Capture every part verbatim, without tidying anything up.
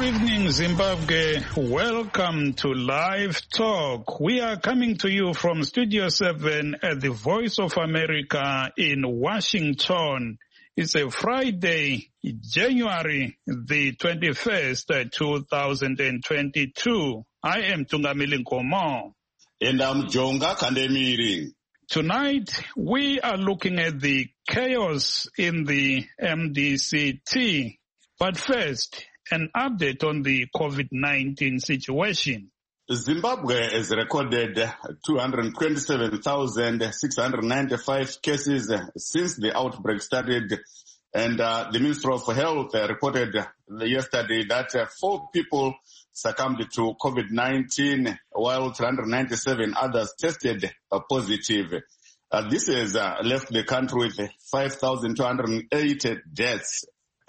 evening, Zimbabwe. Welcome to Live Talk. We are coming to you from Studio seven at the Voice of America in Washington. It's a Friday, January the twenty-first, two thousand twenty-two. I am Tungamili Nkomo. And I'm Jonga Kandemiri. Tonight, we are looking at the chaos in the M D C T. But first, an update on the COVID nineteen situation. Zimbabwe has recorded two hundred twenty-seven thousand six hundred ninety-five cases since the outbreak started. And uh, the Ministry of Health uh, reported yesterday that uh, four people succumbed to COVID nineteen, while three hundred ninety-seven others tested uh, positive. Uh, this has uh, left the country with five thousand two hundred eighty deaths.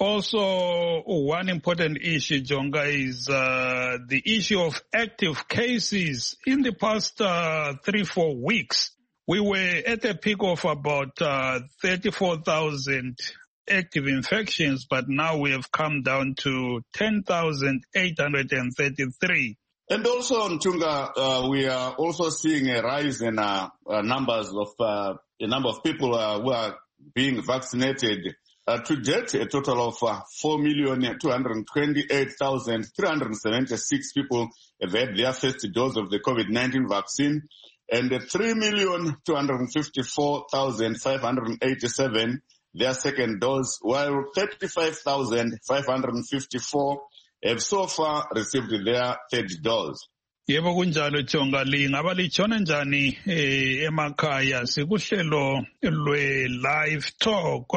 Also, one important issue, Jonga, is uh, the issue of active cases. In the past uh, three, four weeks, we were at a peak of about uh, thirty-four thousand active infections, but now we have come down to ten thousand eight hundred thirty-three. And also, Ntunga, uh, we are also seeing a rise in uh, uh, numbers of uh, a number of people uh, who are being vaccinated. Uh, to date, a total of uh, four million two hundred twenty-eight thousand three hundred seventy-six people have had their first dose of the COVID nineteen vaccine, and uh, three million two hundred fifty-four thousand five hundred eighty-seven their second dose, while thirty-five thousand five hundred fifty-four have so far received their third dose. Yebo kunjalo Jonga, lingaba litshona njani emakhaya sikuhlelo lwe Live Talk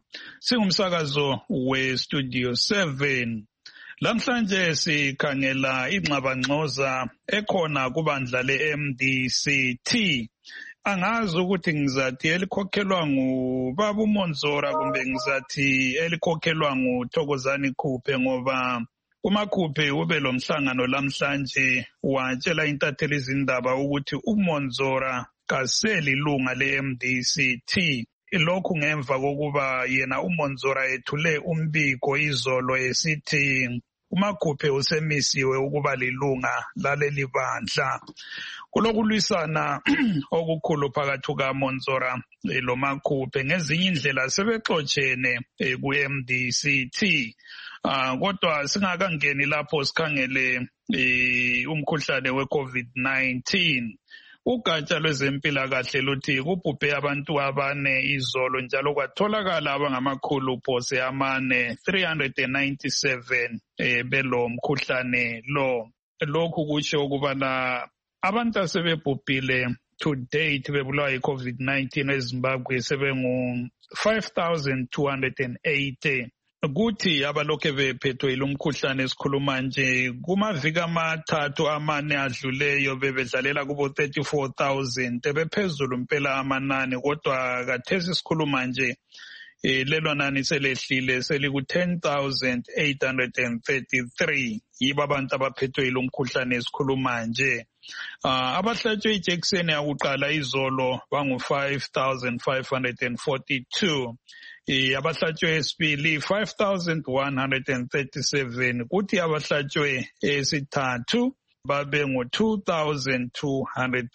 singumsakazo we Studio seven. Lamhlanje sikhangela ingxabangxoza ekhona kubandla le M D C T. Angazi ukuthi ngizathi elikhokhelwa ngubaba uMonzora kumbe ngizathi elikhokhelwa nguThokozani Khuphe, ngoba uMakhuphe ube lo mhlangano lamhlanje watshela intatheli izindaba ukuthi uMonzora kaseli lunga le-M D C T. Lokhu ngemva kokuba yena uMonzora ethule umbiko izolo esithi uMakhuphe usemisiwe ukuba lilunga laleli bandla. Kulokulwisana okukhulu phakathi kukaMonzora lo Makhuphe, ngezinye indlela sebexotshene ku-M D C T. Uh, kodwa singakangeni lapho sikhangele uh, umkhuhlane we-COVID nineteen. Ugatsha lwezempilakahle luthi kubhubhe abantu abane izolo, njalo kwatholakala abangamakhulu phose amane three hundred ninety-seven eh, belo mkhuhlane lo. Lokhu kutsho ukubana abantu asebebhubhile to date bebulawa yi-COVID nineteen eZimbabwe sebengu five thousand two hundred eighty. Kuthi abalokhe bephethwe ilomkhuhlane esikhuluma nje kumaviki amathathu amane adluleyo bebedlalela kubo thirty-four thousand, bephezulu impela amanani, kodwa kathesi sikhuluma nje lelo nani selehlile seliku ten thousand eight hundred thirty-three. Yibo abantu abaphethwe ilomkhuhlane esikhuluma nje. Uh, abahlatshwe ijekiseni yakuqala izolo bangu five thousand five hundred forty-two. Eh, abahlatshwe esibili five thousand one hundred thirty-seven, kuthi abahlatshwe esithathu babe ngo two thousand two hundred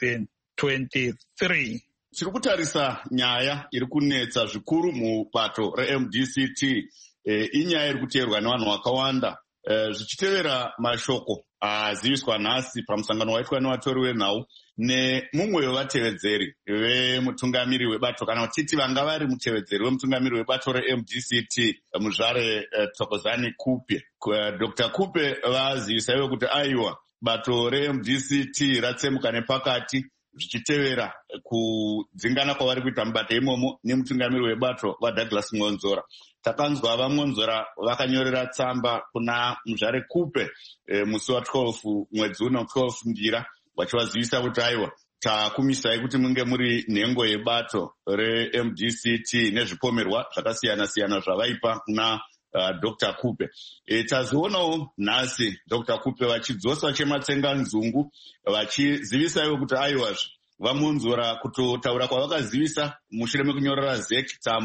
twenty-three. Tiri kutarisa nyaya iri kunetsa zvikuru mubato re-M D C T, eh, inyaya iri kuteerwa nevanhu vakawanda. Eh, zvichitevera mashoko aziviswa nhasi pamusangano waitwa nevatori venhau nemumwe wevatevedzeri vemutungamiri webato, kana kutiti vanga vari mutevedzeri wemutungamiri webato re-M D C T, muzvare uh, Thokozani Khuphe. Doctor Khuphe vazivisa ivo kuti aiwa bato re-M D C T ratsemuka nepakati zvichitevera kudzingana kwavari kuita mubato imomo nemutungamiri webato vaDouglas Monzora. Takanzwa vaMonzora vakanyorera tsamba kuna muzvare Khuphe e, musi wa12 mwedzi uno twelve ndira vachivazivisa kuti aiwa takumisai kuti munge muri nhengo yebato re-M D C T nezvipomerwa zvakasiyana siyana zvavaipa kuna uh, Doctor Khuphe. E, tazionawo nhasi Doctor Khuphe vachidzosa chematsenga nzungu vachizivisa ivo kuti aiwazve vaMonzora kutotaura kwavakazivisa mushure mekunyorera Z E C tsamba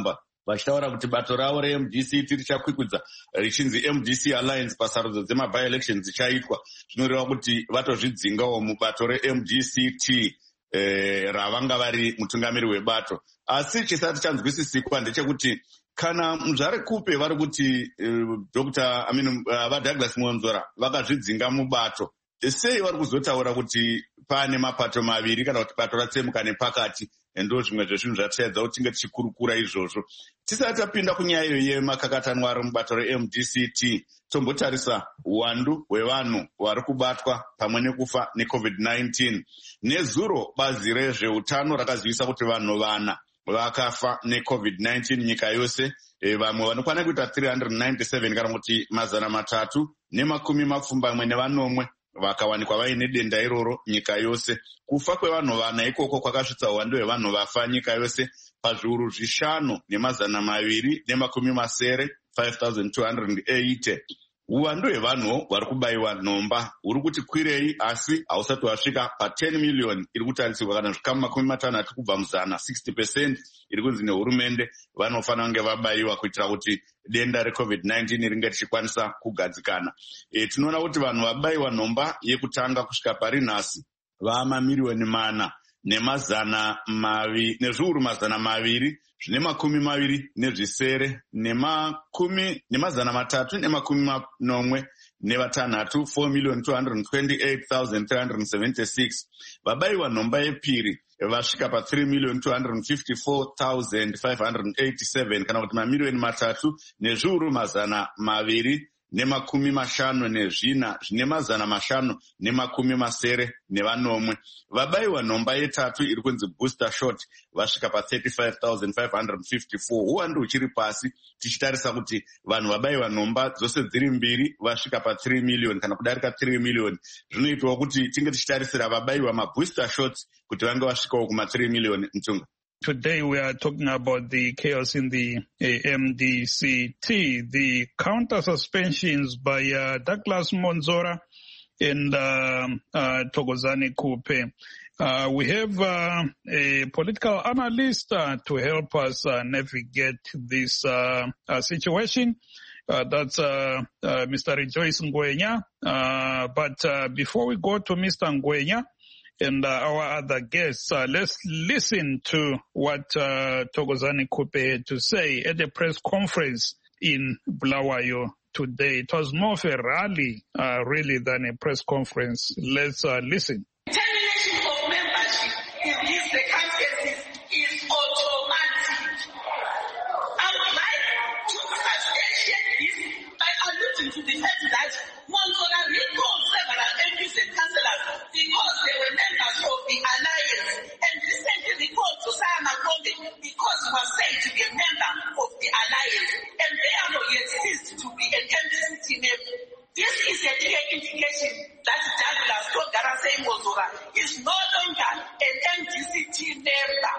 vachitaura kuti bato ravo re-M D C T richakwikwidza richinzi M D C Alliance pasarudzo dzema-by-elections dzichaitwa. Zvinoreva kuti vatozvidzingawo mubato re-M D C T eh, ravanga vari mutungamiri webato. Asi chisati chanzwisisikwa ndechekuti kana muzvarekupe vari kuti uh, Dr. I mean, uh, vaDouglas Monzora vakazvidzinga mubato, sei vari kuzotaura kuti pane mapato maviri kana kuti bato ratsemuka nepakati? Ndo zvimwe zvezvinhu zvatiedza kuti tinge tichikurukura izvozvo. Tisati tapinda kunyaya iyo yemakakatanwa ari mubato re-M D C T, tombotarisa uwandu hwevanhu vari kubatwa pamwe nekufa neCovid nineteen. Nezuro bazi rezveutano rakazivisa kuti vanhu vana vakafa neCovid nineteen nyika yose. E, vamwe vanokwana kuita three hundred ninety-seven kana kuti mazana matatu nemakumi mapfumbamwe nevanomwe vakawanikwa vaine denda iroro nyika yose. Kufa kwevanhu vana ikoko kwakasvitsa uwandu hwevanhu vafa nyika yose pazviuru zvishanu nemazana maviri nemakumi masere five thousand two hundred eighty. Uwandu hwevanhu vari kubayiwa nhomba huri kuti kwirei, asi hausati wasvika pa ten million iri kutarisirwa kana zvikamu makumi matanhatu kubva muzana. sixty percent iri kunzi nehurumende vanofanira kunge vabayiwa kuitira kuti denda reCovid nineteen ringe richikwanisa kugadzikana. E, tinoona kuti vanhu vabayiwa nhomba yekutanga kusvika pari nhasi vamamiliyoni mana nemazana mavi nezviuru mazana maviri zvine makumi maviri nezvisere nemakumi nemazana matatu nemakumi manomwe nevatanhatu four million two hundred twenty-eight thousand three hundred seventy-six. Vabayiwa nhomba yepiri vasvika pa three million two hundred fifty-four thousand five hundred eighty-seven kana kuti mamiliyoni matatu nezviuru mazana maviri nemakumi mashanu nezvina zvine mazana mashanu nemakumi masere nevanomwe. Vabayiwa nhomba yetatu iri kunzi booster shot vasvika pa thirty-five thousand five hundred fifty-four. Uwandu huchiri pasi tichitarisa kuti vanhu vabayiwa nhomba dzose dziri mbiri vasvika pa three million kana kudarika three million. Zvinoitwa kuti tinge tichitarisira vabayiwa mabooster shots kuti vange vasvikawo kuma three million. Mtunga. Today we are talking about the chaos in the uh, M D C T, the counter suspensions by uh, Douglas Monzora and uh, uh, Thokozani Kupe. Uh, we have uh, a political analyst uh, to help us uh, navigate this uh, uh, situation. Uh, that's uh, uh, Mister Rejoice Ngwenya. Uh, but uh, before we go to Mister Ngwenya and uh, our other guests, uh, let's listen to what uh, Thokozani Kupe had to say at the press conference in Bulawayo today. It was more of a rally, uh, really, than a press conference. Let's uh, listen. Termination of membership in these circumstances is automatic. I would like to substantiate this by alluding to the fact that Monzora recalled several M Ps and councillors because they were members of the alliance, and recently recalled Josiah Makonde because he was said to be a member of the alliance, and therefore he had ceased to be an M D C T member. This is a clear indication that Douglas Thokozani Monzora is no longer an M D C T member.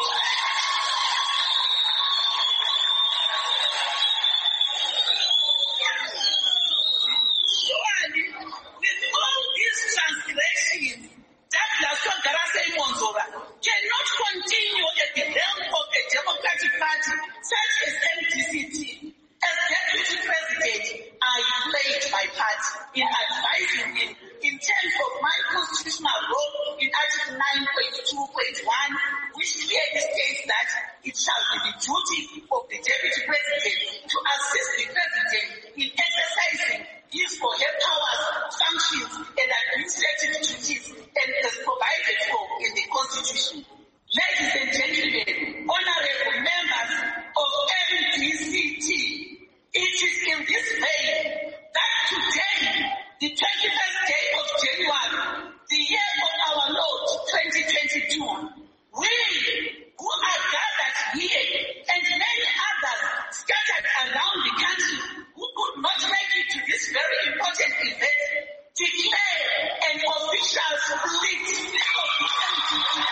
Surely, with all these transgressions, Douglas Thokozani Monzora cannot continue at the helm of a Democratic Party such as M D C T. As Deputy President, I played my part in advising him in terms of my constitutional role in Article nine point two point one, which clearly states that it shall be the duty of the Deputy President to assist the President in exercising his or her powers, functions, and administrative duties, and as provided for in the Constitution. Ladies and gentlemen, honorable members of M D C T, it is in this vein that today, the twenty-first day of January, the year of our Lord twenty twenty-two, we who are gathered here and many others scattered around the country who could not make it to this very important event declare an official split of the M D C T.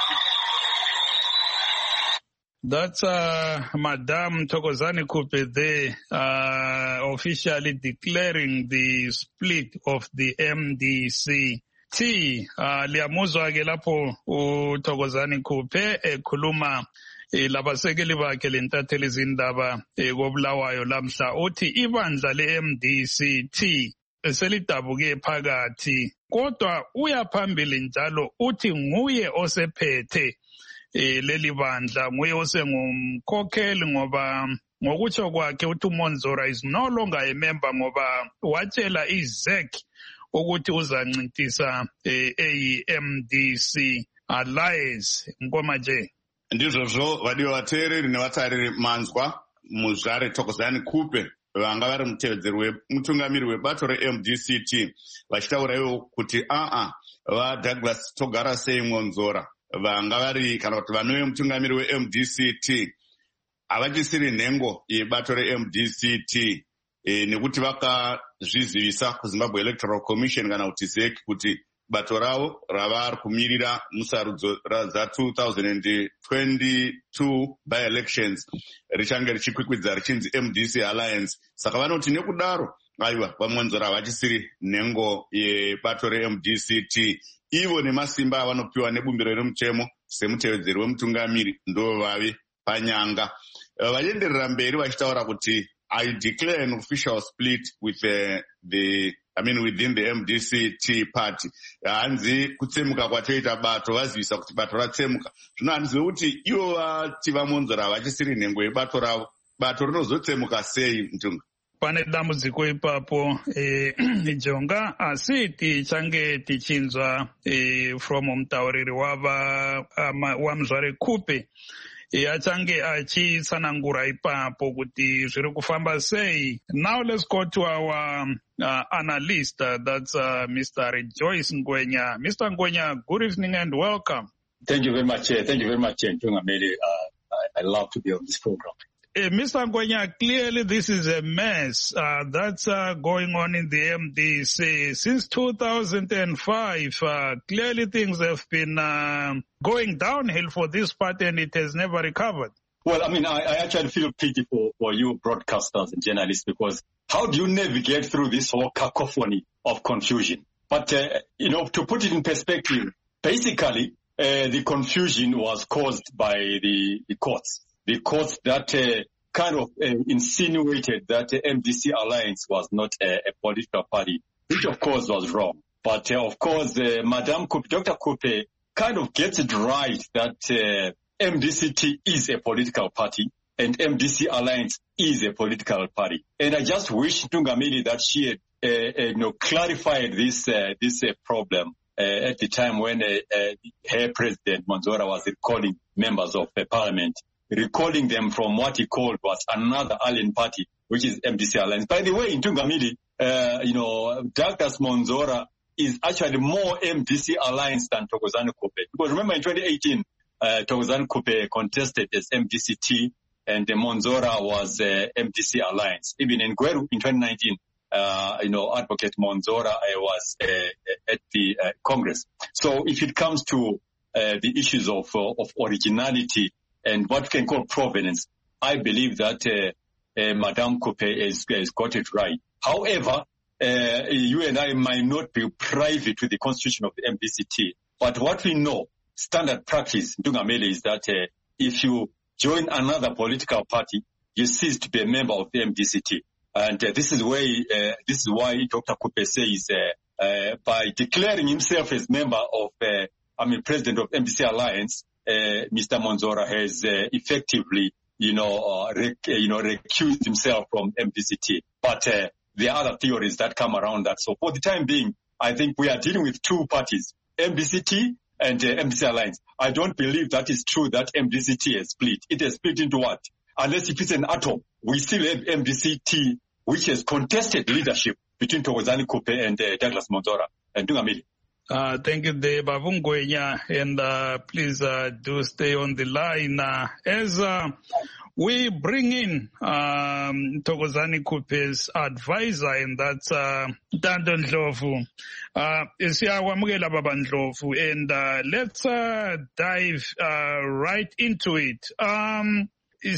That's uh, Madame Thokozani Kupe there uh, officially declaring the split of the M D C T. Uh, Liamuzwa ke lapho uThokozani Kupe ekhuluma eh labasekeli bakhe lentatheli izindaba ekobulawayo lamhla uthi ibandla le-M D C T selidabuke phakathi kodwa uyaphambili njalo uthi nguye osephethe eh leli bandla nguye osengumkhokheli ngoba ngokutsho kwakhe uthi uMonzora is no longer a member ngoba watshela iZ E C ukuthi uzancintisa e-M D C alliance ngoma nje. Ndizvozvo vadiwa vateereri nevatariri manzwa muzvare Thokozani Kupe vanga vari mutevedzeri wemutungamiri webato re-M D C T vachitaura ivo kuti aa vaDouglas Togara sei Monzora vanga vari kana kuti vanove mutungamiri we-M D C T havachisiri nhengo yebato re-M D C T e, nekuti vakazvizivisa kuZimbabwe Electoral Commission kana kuti Z E C kuti bato ravo rava kumirira musarudzo za two thousand twenty-two by-elections richange richikwikwidza richinzi M D C Alliance. Saka vanoti nekudaro aiwa vaMonzora havachisiri nhengo yebato re-M D C T. Ivo nemasimba avanopiwa nebumbiro remutemo semutevedzeri wemutungamiri ndo vave panyanga. Vachienderera mberi vachitaura kuti I declare an official split with uh, the I mean within the M D C T party. Hanzi kutsemuka kwatoita bato vazivisa kuti bato ratsemuka. Zvino hanzi kuti ivo vati vaMonzora vachisiri nhengo yebato ravo. Bato rinozotsemuka sei Mtunga? Pane dambudziko ipapo eh, Jonga asi tichange tichinzwa eh, from mutauriri wava waMuzvare Kupe achange achitsanangura ipapo kuti zviri kufamba sei. Now let's go to our uh, analyst, uh, that's uh, Mister Rejoice Ngwenya. Mister Ngwenya, good evening and welcome. Thank you very much. Uh, thank you very much, Ntunga Mary. Uh, I, I love to be on this program. Uh, Mister Ngwenya, clearly this is a mess uh, that's uh, going on in the M D C. Since two thousand five, uh, clearly things have been uh, going downhill for this party and it has never recovered. Well, I mean, I, I actually feel pity for, for you broadcasters and journalists because how do you navigate through this whole cacophony of confusion? But, uh, you know, to put it in perspective, basically uh, the confusion was caused by the, the courts. The courts that uh, kind of uh, insinuated that the M D C Alliance was not a, a political party, which of course was wrong. But uh, of course, uh, Madame Kupe, Doctor Kupe kind of gets it right that uh, M D C T is a political party and M D C Alliance is a political party. And I just wish Tungamiri that she had uh, uh, you know, clarified this uh, this uh, problem uh, at the time when uh, uh, her president, Monzora, was recalling members of the parliament, recalling them from what he called was another alien party, which is M D C Alliance. By the way, in Tungamiri, uh, you know, Douglas Monzora is actually more M D C Alliance than Thokozani Kupe. Because remember in twenty eighteen, uh, Thokozani Kupe contested as M D C T and uh, Monzora was uh, M D C Alliance. Even in Gweru in twenty nineteen, uh, you know, Advocate Monzora uh, was uh, at the uh, Congress. So if it comes to uh, the issues of, uh, of originality, and what we can call provenance, I believe that uh, uh, Madame Kupe has, has got it right. However, uh, you and I might not be privy to the constitution of the M D C T, but what we know, standard practice, Ntungamele, is that uh, if you join another political party, you cease to be a member of the M D C T. And uh, this is why uh, this is why Doctor Kupe says uh, uh, by declaring himself as member of, uh, I mean, president of M D C Alliance, Uh, Mister Monzora has uh, effectively, you know, uh, rec- you know, recused himself from M D C T. But uh, there are other theories that come around that. So for the time being, I think we are dealing with two parties, M D C T and uh, M D C Alliance. I don't believe that is true that M D C T has split. It has split into what? Unless if it's an atom, we still have M D C T, which has contested leadership between Thokozani Kupe and uh, Douglas Monzora and Tungamili. Uh, thank you, Dave Ngwenya, and uh, please uh, do stay on the line. Uh, as uh, we bring in um, Thokozani Kupe's advisor, and that's uh, Dando Ndlovu. Uh, Siyawamukela Baba Ndlovu, and uh, let's uh, dive uh, right into it. Um,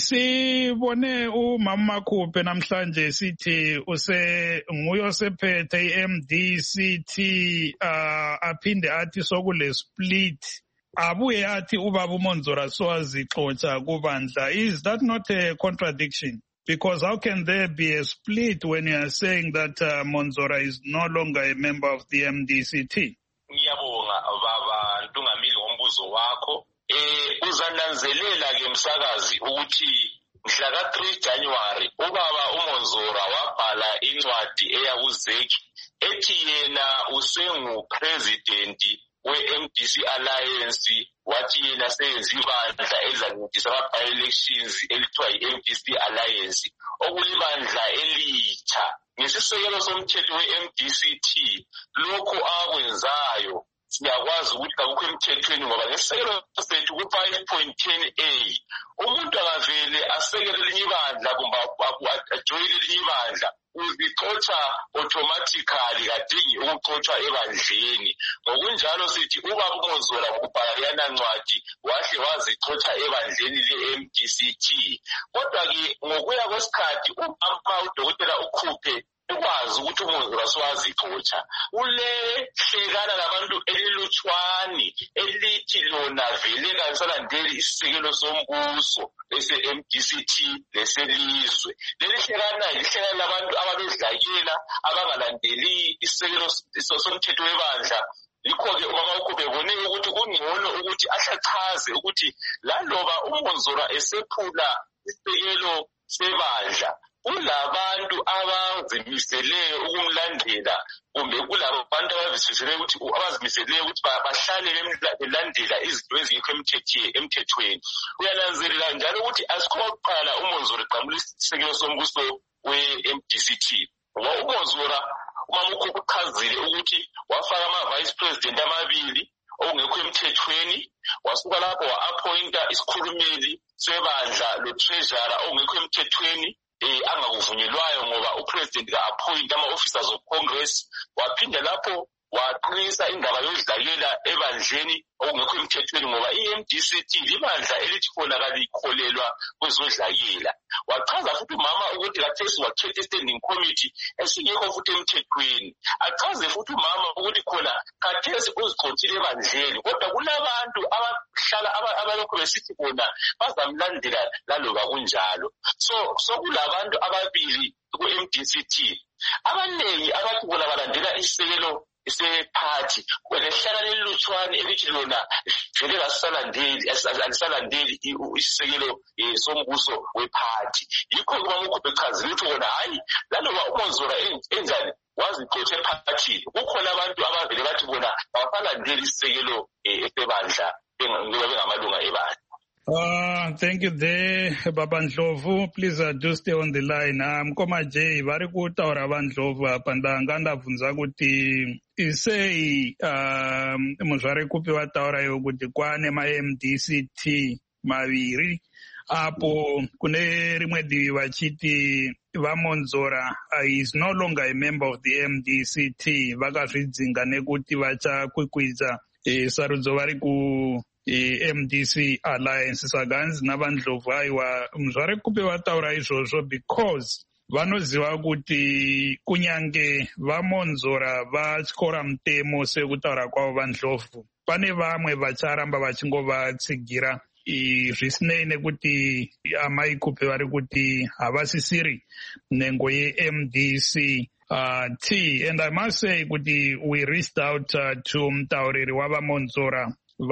Sibone uMama Kupe namhlanje sithi use nguye osephethe i-M D C T uh aphinde athi sokule split abuye athi ubaba uMonzora sowazixotsha kubandla. Is that not a contradiction? Because how can there be a split when you are saying that uh, Monzora is no longer a member of the M D C T? Ngiyabonga baba Ntungamili ngombuzo wakho. Eh uzananzelela ke msakazi ukuthi mhla ka three January ubaba uMonzora wabhala incwadi eya kuZeki ethi yena usengu president we-M D C Alliance wathi yena seyenza ibandla elizancedisa ama-by-elections elithiwa yi-M D C Alliance okulibandla elitsha ngesisekelo somthetho we-M D C T lokhu akwenzayo siyakwazi ukuthi akukho emthethweni ngoba ngesisekelo sethu ku-five point ten A umuntu akavele asekele elinye ibandla kumbe ajoyine elinye ibandla uzixotsha automatically kadingi ukuxotshwa ebandleni. Ngokunjalo sithi ubaba uMonzora ngokubhala leyana ncwadi wahle wazixotsha ebandleni le-M D C T. Kodwa-ke ngokuya kwesikhathi umama udokotela ukhuphe ukwazi ukuthi uMonzora sowazixotsha ule hlekana labantu elilutshwani elithi lona vele kangisalandeli isisekelo sombuso lese-M D C T leselizwe. Leli hlekana lihlekana labantu abalodlakela abangalandeli isisekelo somthetho webandla. Yikho-ke ubaba ukhuphe bone ukuthi kungcono ukuthi ahlachaze ukuthi laloba uMonzora esephula isisekelo sebandla kulabantu abazimiseleyo ukumlandela kumbe kulabantu abazimiseleyo ukuthi abazimiseleyo ukuthi bahlale belandela izinto ezingekho emthethweni. Uyananzelela njalo ukuthi asikho kuqala uMonzora eqamula isisekelo sombuso we-M D C T. Ngoba uMonzora umama ukhuphe uchazile ukuthi wafaka ama-vice president amabili okungekho emthethweni, wasuka lapho wa-appointa isikhulumeli sebandla lo-treasurer okungekho emthethweni eh angakuvunyelwayo ngoba upresident ka-appoint ama-officers of Congress. Waphinda lapho waqinisa indaba yodlakela ebandleni okungekho emthethweni ngoba i-M D C T libandla elithi khona kalikholelwa kwezodlakela. Wachaza futhi umama ukuthi kathesi wakhetha standing committee esingekho futhi emthethweni. Achaze futhi umama ukuthi khona kathesi uzixothile ebandleni kodwa kulabantu abahlala abalokhu besithi bona bazamlandela laloba kunjalo. So sokulabantu ababili ku-M D C T abaningi abathi bona balandela isisekelo ise-party kwelehlala lelutshwane elithi lona vele asisalandeli alisalandeli isisekelo sombuso we-party. Yikho kuba ukhuphe echazile ukuthi wona hayi laloba uMonzora enjani wazixotsha ephakathini kukhona abantu abavele bathi bona abasalandeli isisekelo esebandla ngoba bengamalunga ebandla. Uh, thank you there, Baba Ndlovu. Please uh, do stay on the line. Um, Koma J, very good or Baba Ndlovu, Pandanganda Funzaguti, Isei, um, Mujare Kupi Wataura Yoguti, Kwane, my M D C T, Maviri, Apo, Kune Rimedi Wachiti, Vamonzora, uh, is no longer a member of the M D C T, Vagafidzinga Neguti Vacha Kwikwiza, Saruzovari ku M D C Alliance saganzi nabandlovu aiwa mzvare kupe vataura izvozvo because vanoziva kuti kunyange vaMonzora vatyora mutemo sekutaura kwavo vandlovu pane vamwe vacharamba vachingovatsigira zvisinei nekuti amai kupe vari kuti havasisiri nhengo ye-M D C uh, T. And I must say kuti we reached out uh, to mutauriri wavaMonzora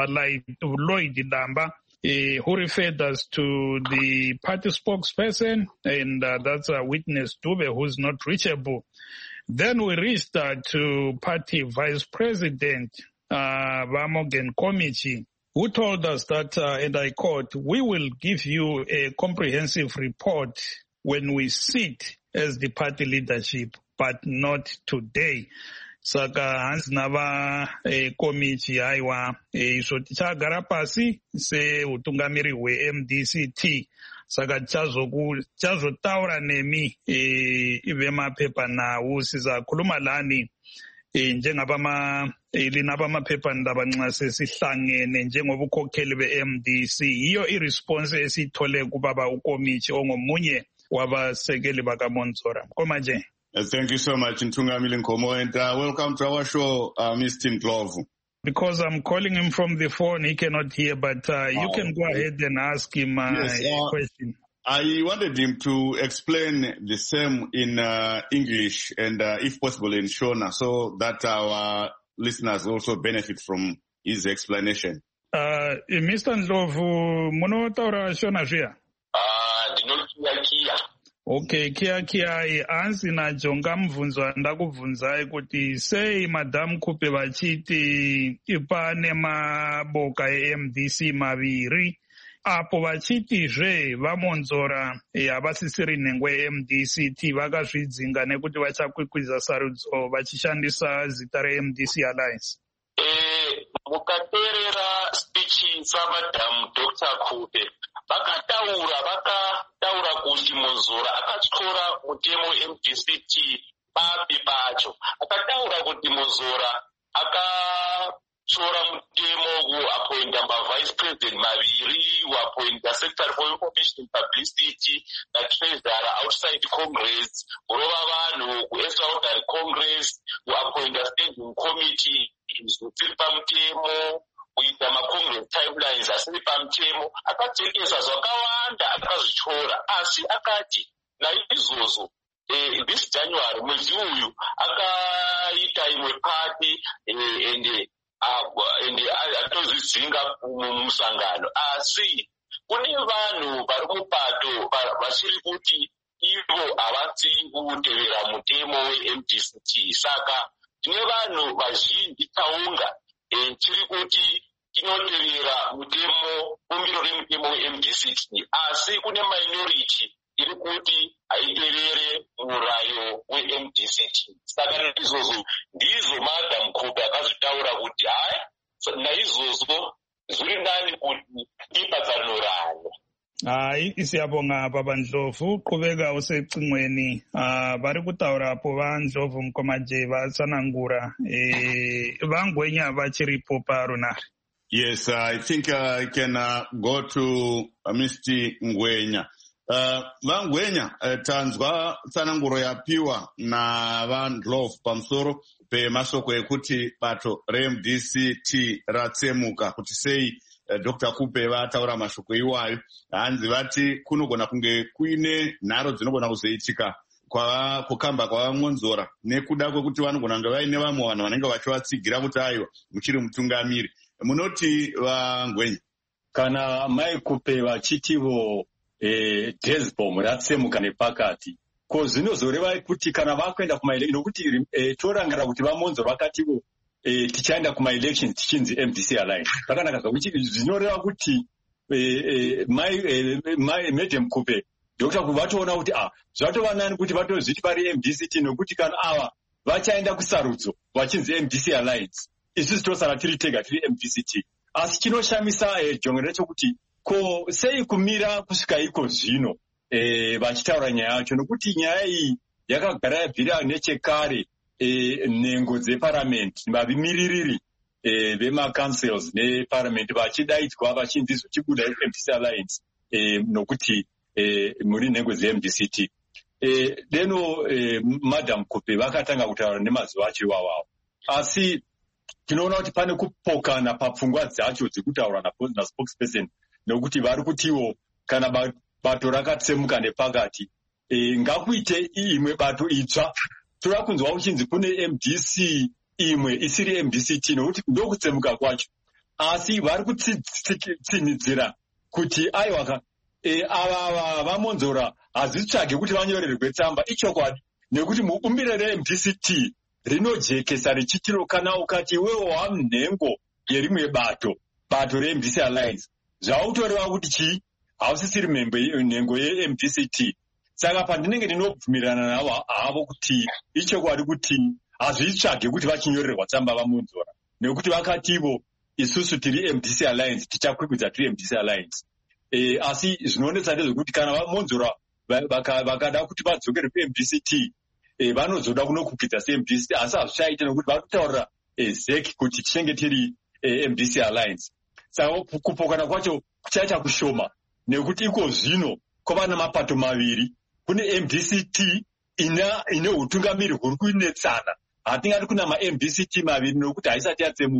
Lloyd Damba, uh, who referred us to the party spokesperson, and uh, that's a witness Dube, who's not reachable. Then we reached uh, to party vice president, uh, Vamogen Komichi, who told us that, uh, and I quote, we will give you a comprehensive report when we sit as the party leadership, but not today. Saka hansi nava komichi aiwa izvo tichagara pasi seutungamiri hwe-M D C T. Saka tichazotaura nemi vemapepanhau sisakhuluma lani njengabamaphephandaba nxa sesihlangene njengobukhokheli be-M D C. Yiyo iresponse esiyithole kubaba ukomichi ongomunye wabasekeli bakaMonzora. Koma nje. Uh, thank you so much, Ntungamili Nkomo, and uh, welcome to our show, uh, Mister Ndlovu. Because I'm calling him from the phone, he cannot hear, but uh, you oh, can go okay. ahead and ask him uh, yes, uh, a question. I wanted him to explain the same in uh, English and, uh, if possible, in Shona, so that our listeners also benefit from his explanation. Uh, Mister Ndlovu, munotaura Shona zviya? Ah, ndinokia kia. Okay, kia kia anzi nacho ngamubvunzo ndakubvunzai kuti sei Madam Kupe vachiti pane maboka e-M D C maviri apo vachitizve vamonzora havasisiri nhengo ye-M D C T vakazvidzinga nekuti vachakwikwidza sarudzo vachishandisa zita re-M D C Alliance. Eh, mukateerera spichi saMadam Doctor Kupe vakataura vakataura kuti Monzora akatyora mutemo we-M D C T papi pacho. Akataura kuti Monzora akatyora mutemo kuappointa ma-vice president maviri, kuappointa secretary for information publicity na-treasurer outside Congress, kurova vanhu ku-extraordinary Congress, kuappointa standing committee zvitsiri pamutemo, kuita ma-Congress timelines asiri pamutemo. Akadzekesa zvakawanda akazvityora, asi akati naizvozvo eh, this January mwedzi uyu akaita imwe pati eh, ende ende atozvidzinga mumusangano, asi kune vanhu vari mupato vachiri kuti ivo havasi kutevera mutemo we-M D C T. Saka tine vanhu vazhinji taunga e, tiri kuti tinotevera mutemo bumbiro remutemo we-M D C T, asi kune minority iri kuti haitevere murayo we-M D C T. Saka izvozvo ndizvo Madam Kupe akazvitaura kuti hai naizvozvo zviri nani kuti ipatsanurane. Hai, siyabonga Baba Ndlovu, qhubeka usecingweni. Ah, vari kutaura apo vaNdlovu Mkomaje vatsanangura eh vaNgwenya vachiripo paro na. Yes, uh, I think uh, I can uh, go to uh, Mister Ngwenya. Uh, vaNgwenya uh, tanzwa tsananguro yapiwa na vaNdlovu pamusoro pemashoko ekuti bato re-M D C T ratsemuka, kuti sei uh, Doctor Kupe vataura mashoko iwayo. Hanzi vati kunogona kunge kuine nharo dzinogona kuzoitika kwa kukamba kwavaMonzora nekuda kwekuti vanogona kunge vaine vamwe vanhu vanenge vachivatsigira kuti aiwa muchiri mutungamiri. Munoti vaNgwenya? Kana mai Kupe vachitivo eh, Desbom ratsemuka nepakati, ko zvinozoreva kuti kana vakuenda kumaelection, nokuti eh, torangara kuti vaMonzora vakativo eh, tichaenda kumaelection tichinzi M D C Alliance. Vakanaka zvakuti zvinoreva kuti eh, eh, mai eh, mai Madam Kupe Doctor Kupe vatoona kuti ah zvatova nani kuti vatozviti vari M D C T, nokuti kana ava vachaenda kusarudzo vachinzi M D C Alliance, isusu tosara tiri tega tiri M D C T. Asi chinoshamisa eh, jongero rechekuti ko sei kumira kusvika iko zvino eh, vachitaura nyaya yacho, nokuti nyaya iyi yakagara yabvira nechekare eh, nhengo dzeparamendi, vavimiririri eh, vema-councils neparamendi vachidaidzwa vachinzi zvichibuda M D C Alliance eh, nokuti eh, muri nhengo dze-M D C T. Eh, deno eh, Madam Kupe vakatanga kutaura nemazuva acho iwawawo, asi tinoona kuti pane kupokana papfungwa dzacho dzekutaura naspokesperson, nokuti vari kutiwo kana bato rakatsemuka nepakati e, ngakuite imwe bato itsva. Tora kunzwa uchinzi kune M D C imwe isiri M D C T, nokuti ndokutsemuka kwacho, asi vari kutsinidzira kuti aiwa e, ava vaMonzora hazvitsvage kuti vanyorerwe tsamba. Ichokwadi, nekuti mubumbiro re-M D C T rinojekesa richitiro kana ukati wewo wamnhengo yerimwe bato bato re-M D C Alliance zvautoreva kuti chii hausisiri nhengo ye-M D C T. Saka pandinenge ndinobvumirana navo havo kuti ichokwadi kuti hazvitsvage kuti vachinyorerwa tsamba vaMonzora, nekuti vakativo isusu tiri M D C Alliance tichakwikwidza tiri M D C Alliance. E, asi zvinoonesa ndezvekuti kana vaMonzora vakada kuti vadzokere ku-M D C T E, vanozoda kunokukwidza se-M D C, asi hazvichaita nokuti vari kutaurira e, Z E C kuti tichinge tiri e, M D C Alliance. Saka kupokana kwacho kuchaita kushoma, nekuti iko zvino kwava namapato maviri. Kune M D C T ina ine utungamiri huri kuinetsana. Hatingati kuna ma-M D C T maviri nokuti haisati yatsemuka.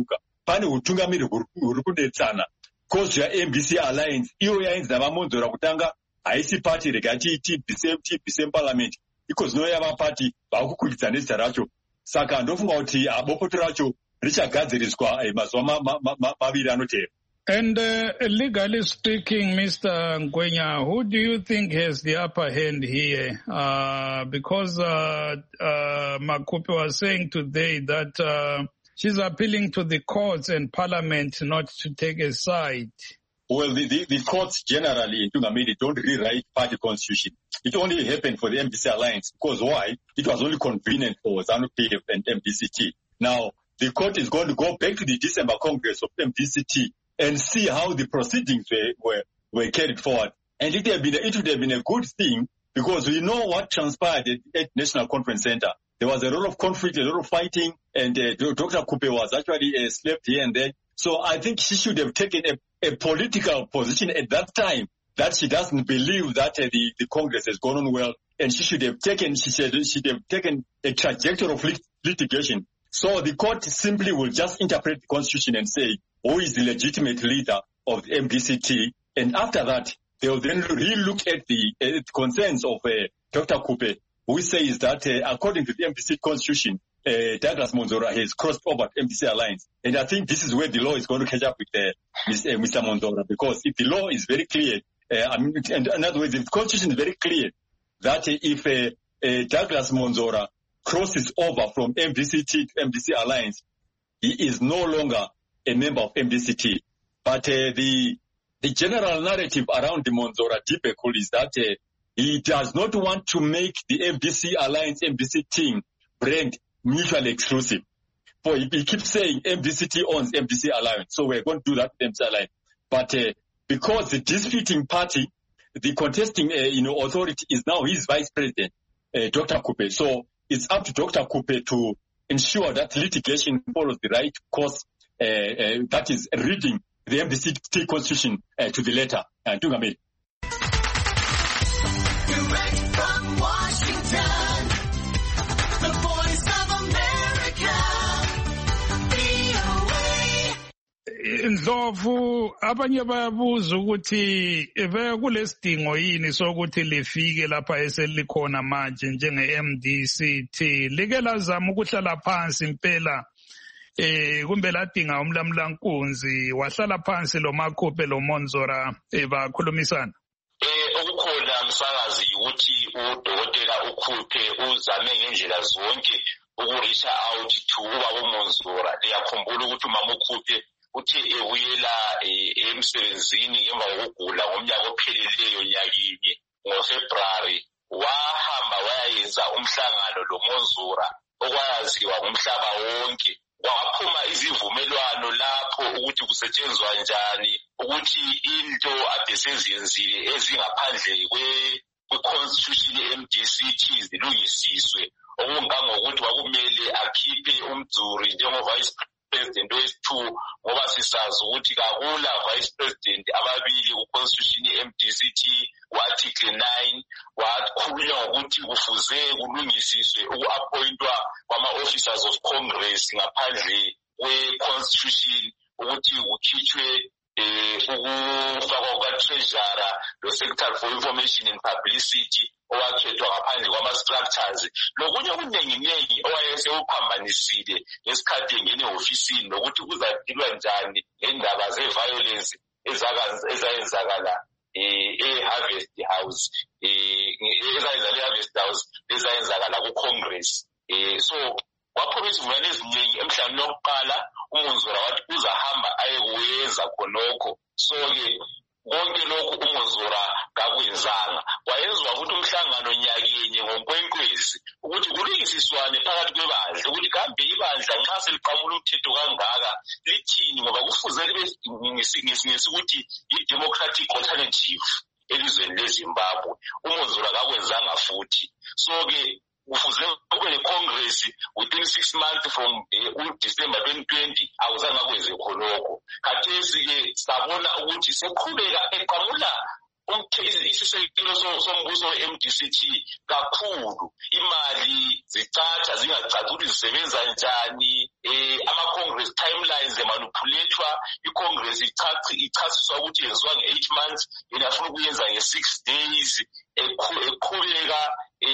pane utungamiri huri kudetsana cause ya M D C alliance iyo yainzi navamonzora kutanga haisi party rega tiiti tbsm parliament iko zvino yava party vakukwikidza nezita racho saka ndofunga kuti bopoto racho richagadziriswa mazuva maviri anotevera. And uh, legally speaking, Mister Ngwenya, who do you think has the upper hand here? Uh, because uh, uh, Makupe was saying today that uh, she's appealing to the courts and parliament not to take a side. Well, the, the, the courts generally in Tungamiri don't rewrite party constitution. It only happened for the M D C alliance because why? It was only convenient for ZANU-P F and M D C T. Now, the court is going to go back to the December Congress of M D C T and see how the proceedings were, were, were carried forward. And it, have been, it would have been a good thing because we know what transpired at, at National Conference Center. There was a lot of conflict, a lot of fighting, and uh, Doctor Kupe was actually uh, slapped here and there. So I think she should have taken a, a political position at that time that she doesn't believe that uh, the, the Congress has gone on well, and she should have taken, she should, she should have taken a trajectory of lit- litigation. So the court simply will just interpret the constitution and say, who is the legitimate leader of the M D C T? And after that, they will then re-look at the uh, concerns of uh, Doctor Kupe, who says that uh, according to the M D C constitution, uh, Douglas Monzora has crossed over to M D C alliance. And I think this is where the law is going to catch up with uh, Mister Monzora, because if the law is very clear, uh, I mean, and in other words, if the constitution is very clear that uh, if uh, uh, Douglas Monzora crosses over from M D C T to M D C alliance, he is no longer a member of M D C T. But uh, the the general narrative around the Monzora debacle is that uh, he does not want to make the M D C alliance, M D C team brand mutually exclusive. For he, he keeps saying M D C T owns M D C alliance, so we're going to do that with M D C alliance. But uh, because the disputing party, the contesting uh, you know authority is now his vice president, uh, Doctor Kupe. So it's up to Doctor Kupe to ensure that litigation follows the right course, uh, uh, that is reading the M D C T constitution uh, to the letter. Uh, Tungamiri. Direct from Washington, the voice of America, V O A. Ndlovu abanye bayabuza ukuthi eve kulesidingo yini sokuthi lifike lapha eselikhona manje njenge M D C T like lazama ukuhlala phansi impela eh kumbe ladinga umlamulankunzi wahlala phansi lo Makupe lo Monzora bakhulumisana. Eh ukukhona msakazi ukuthi udokotela uKupe uzame ngendlela zonke ukureach out to uba uMonzora. Liyakhumbula ukuthi umama uKupe uthi ebuyela emsebenzini ngemva kokugula ngomnyaka ophelileyo nyakini ngoFebruary wahamba wayenza umhlangano lo Monzora okwaziwa ngomhlaba wonke. Kwaphuma izivumelwano lapho ukuthi kusetshenzwa njani ukuthi into abesezenzile ezingaphandle kwe constitution ye M D C T zilungisiswe okungangokuthi kwakumele akhiphe umdzuri njengo vice president wesi-two ngoba sisazi ukuthi kakula vice president ababili ku constitution ye M D C T ku-article nine wakhulunywa ngokuthi kufuze kulungisiswe uku-appointwa kwama-officers of Congress ngaphandle kwe-constitution ukuthi kukhitshwe ukufakwa kuka-treasurer lo-secretary for information and publicity owakhethwa ngaphandle kwama-structures lokunye okuningi-ningi owayesewuphambanisile ngesikhathi engene ehofisini nokuthi kuzaphilwa njani ngendaba ze-violence ezayenzakala e-Harvest House ezayenzakala e-Harvest House ezayenzakala ku-Congress. So waphuma izivumelwano eziningi emhlanganweni wokuqala uMonzora wathi uzahamba ayekuyenza khonokho. So-ke konke lokhu uMonzora kakwenzanga. Wayezwa ukuthi umhlangano nyakenye ngonkwenkwezi ukuthi kulungisiswane phakathi kwebandla ukuthi kambe ibandla nxa seliqamula umthetho kangaka lithini ngoba kufuze libe ngesikuthi i-democratic alternative elizweni leZimbabwe. uMonzora kakwenzanga futhi. So-ke kufuze kube ne-Congress within six months from uh, December twenty twenty awuzange akwenze khonokho. Khathesi-ke sabona ukuthi seqhubeka eqamula isisekelo sombuso we-M D C T kakhulu. Imali zicatsha zingacaci ukuthi zisebenza njani eh ama-Congress timelines emanipulethwa, i-Congress ichasiswa ukuthi yenziwa nge-eight months, yena afuna ukuyenza nge-six days, eqhubeka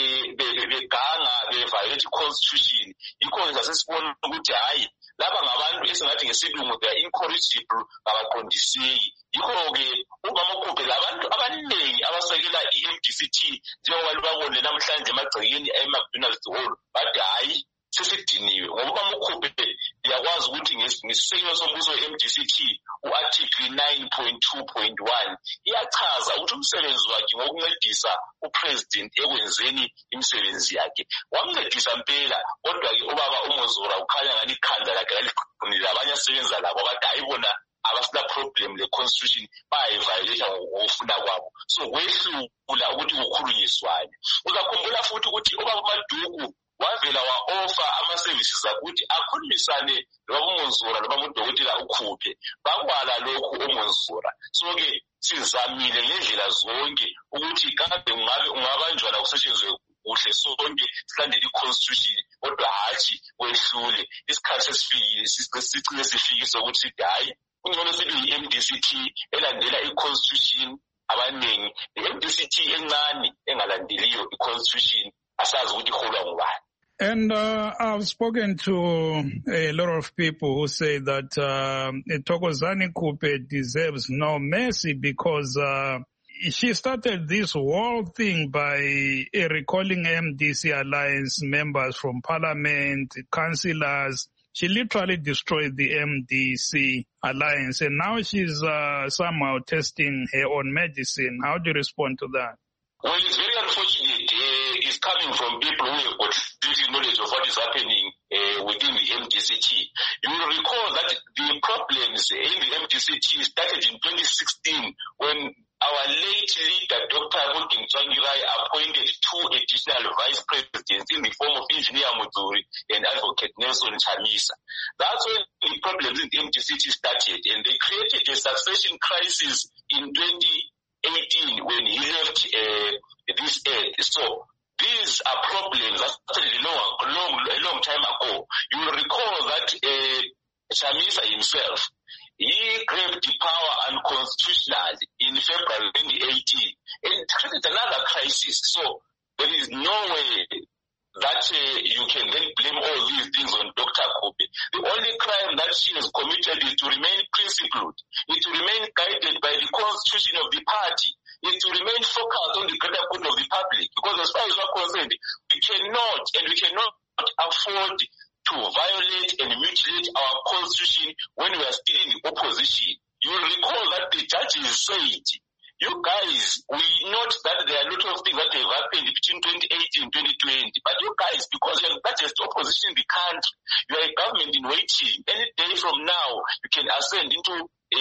beganga beviolate i-constitution. I-Congress asesibona ukuthi hayi laba ngabantu esingathi ngesilungu they are incorrigible, abaqondiseki. Yikho-ke uMama Khubhe labantu abaningi abasekela i-M D C T njengoba libabone namhlanje emagcekeni e-McDonald's Hall bathi hayi sesidiniwe ngoba uMama Khubhe liyakwazi ukuthi ngesisekelo sombuso we-M D C T u-article nine point two point one iyachaza ukuthi umsebenzi wakhe ngokuncedisa upresident ekwenzeni imisebenzi yakhe. Wamncedisa mpela, kodwa-ke ubaba uMonzora ukhanya ngani ikhanda lakhe laliqinile, abanye asebenza labo bathi hayi bona abasila problem le-constitution bayayiviolate ngokufuna kwabo. So kwehlula ukuthi kukhulunyiswane. Uzakhumbula futhi ukuthi ubaba uMaduku wavela wa-offer ama-services akuthi akhulumisane nobaba uMonzora nobaba udokotela uKhubhe, bakwala lokhu uMonzora. So-ke sizamile ngendlela zonke ukuthi kambe ungabe ungabanjwa la kusetshenzwe kuhle sonke silandele i-constitution, kodwa hatshi kwehlule. Isikhathi sesifikile sicine sifike sokuthi sithi hayi kungcono sibe yi-M D C T elandela i-constitution. Abaningi i-M D C T encane engalandeliyo i-constitution asazi ukuthi iholwa ngubani. And uh, I've spoken to a lot of people who say that uh, Thokozani Khubhe deserves no mercy because uh, she started this whole thing by uh, recalling M D C Alliance members from parliament, councillors. She literally destroyed the M D C Alliance, and now she's uh, somehow testing her own medicine. How do you respond to that? Well, it's very unfortunate. Uh, it's coming from people who have got little knowledge of what is happening uh, within the M D C T. You will recall that the problems in the M D C T started in twenty sixteen when our late leader, Doctor Mugin Tsvangirai, appointed two additional vice presidents in the form of Engineer Muturi and Advocate Nelson Chamisa. That's when the problems in the M D C T started, and they created a succession crisis in twenty eighteen when he left uh, this earth. So these are problems that started a long, long, a long time ago. You will recall that uh, Chamisa himself, he grabbed the power unconstitutionally in February twenty eighteen and it created another crisis. So there is no way that uh, you can then blame all these things on Doctor Khubhe. The only crime that she has committed is to remain principled, is to remain guided by the constitution of the party, is to remain focused on the greater good of the public. Because as far as we're concerned, we cannot and we cannot afford to violate and mutilate our constitution when we are still in the opposition. You will recall that the judges said, you guys, we note that there are a lot of things that have happened between twenty eighteen and twenty twenty, but you guys, because you are the largest opposition in the country, you are a government in waiting. Any day from now, you can ascend into a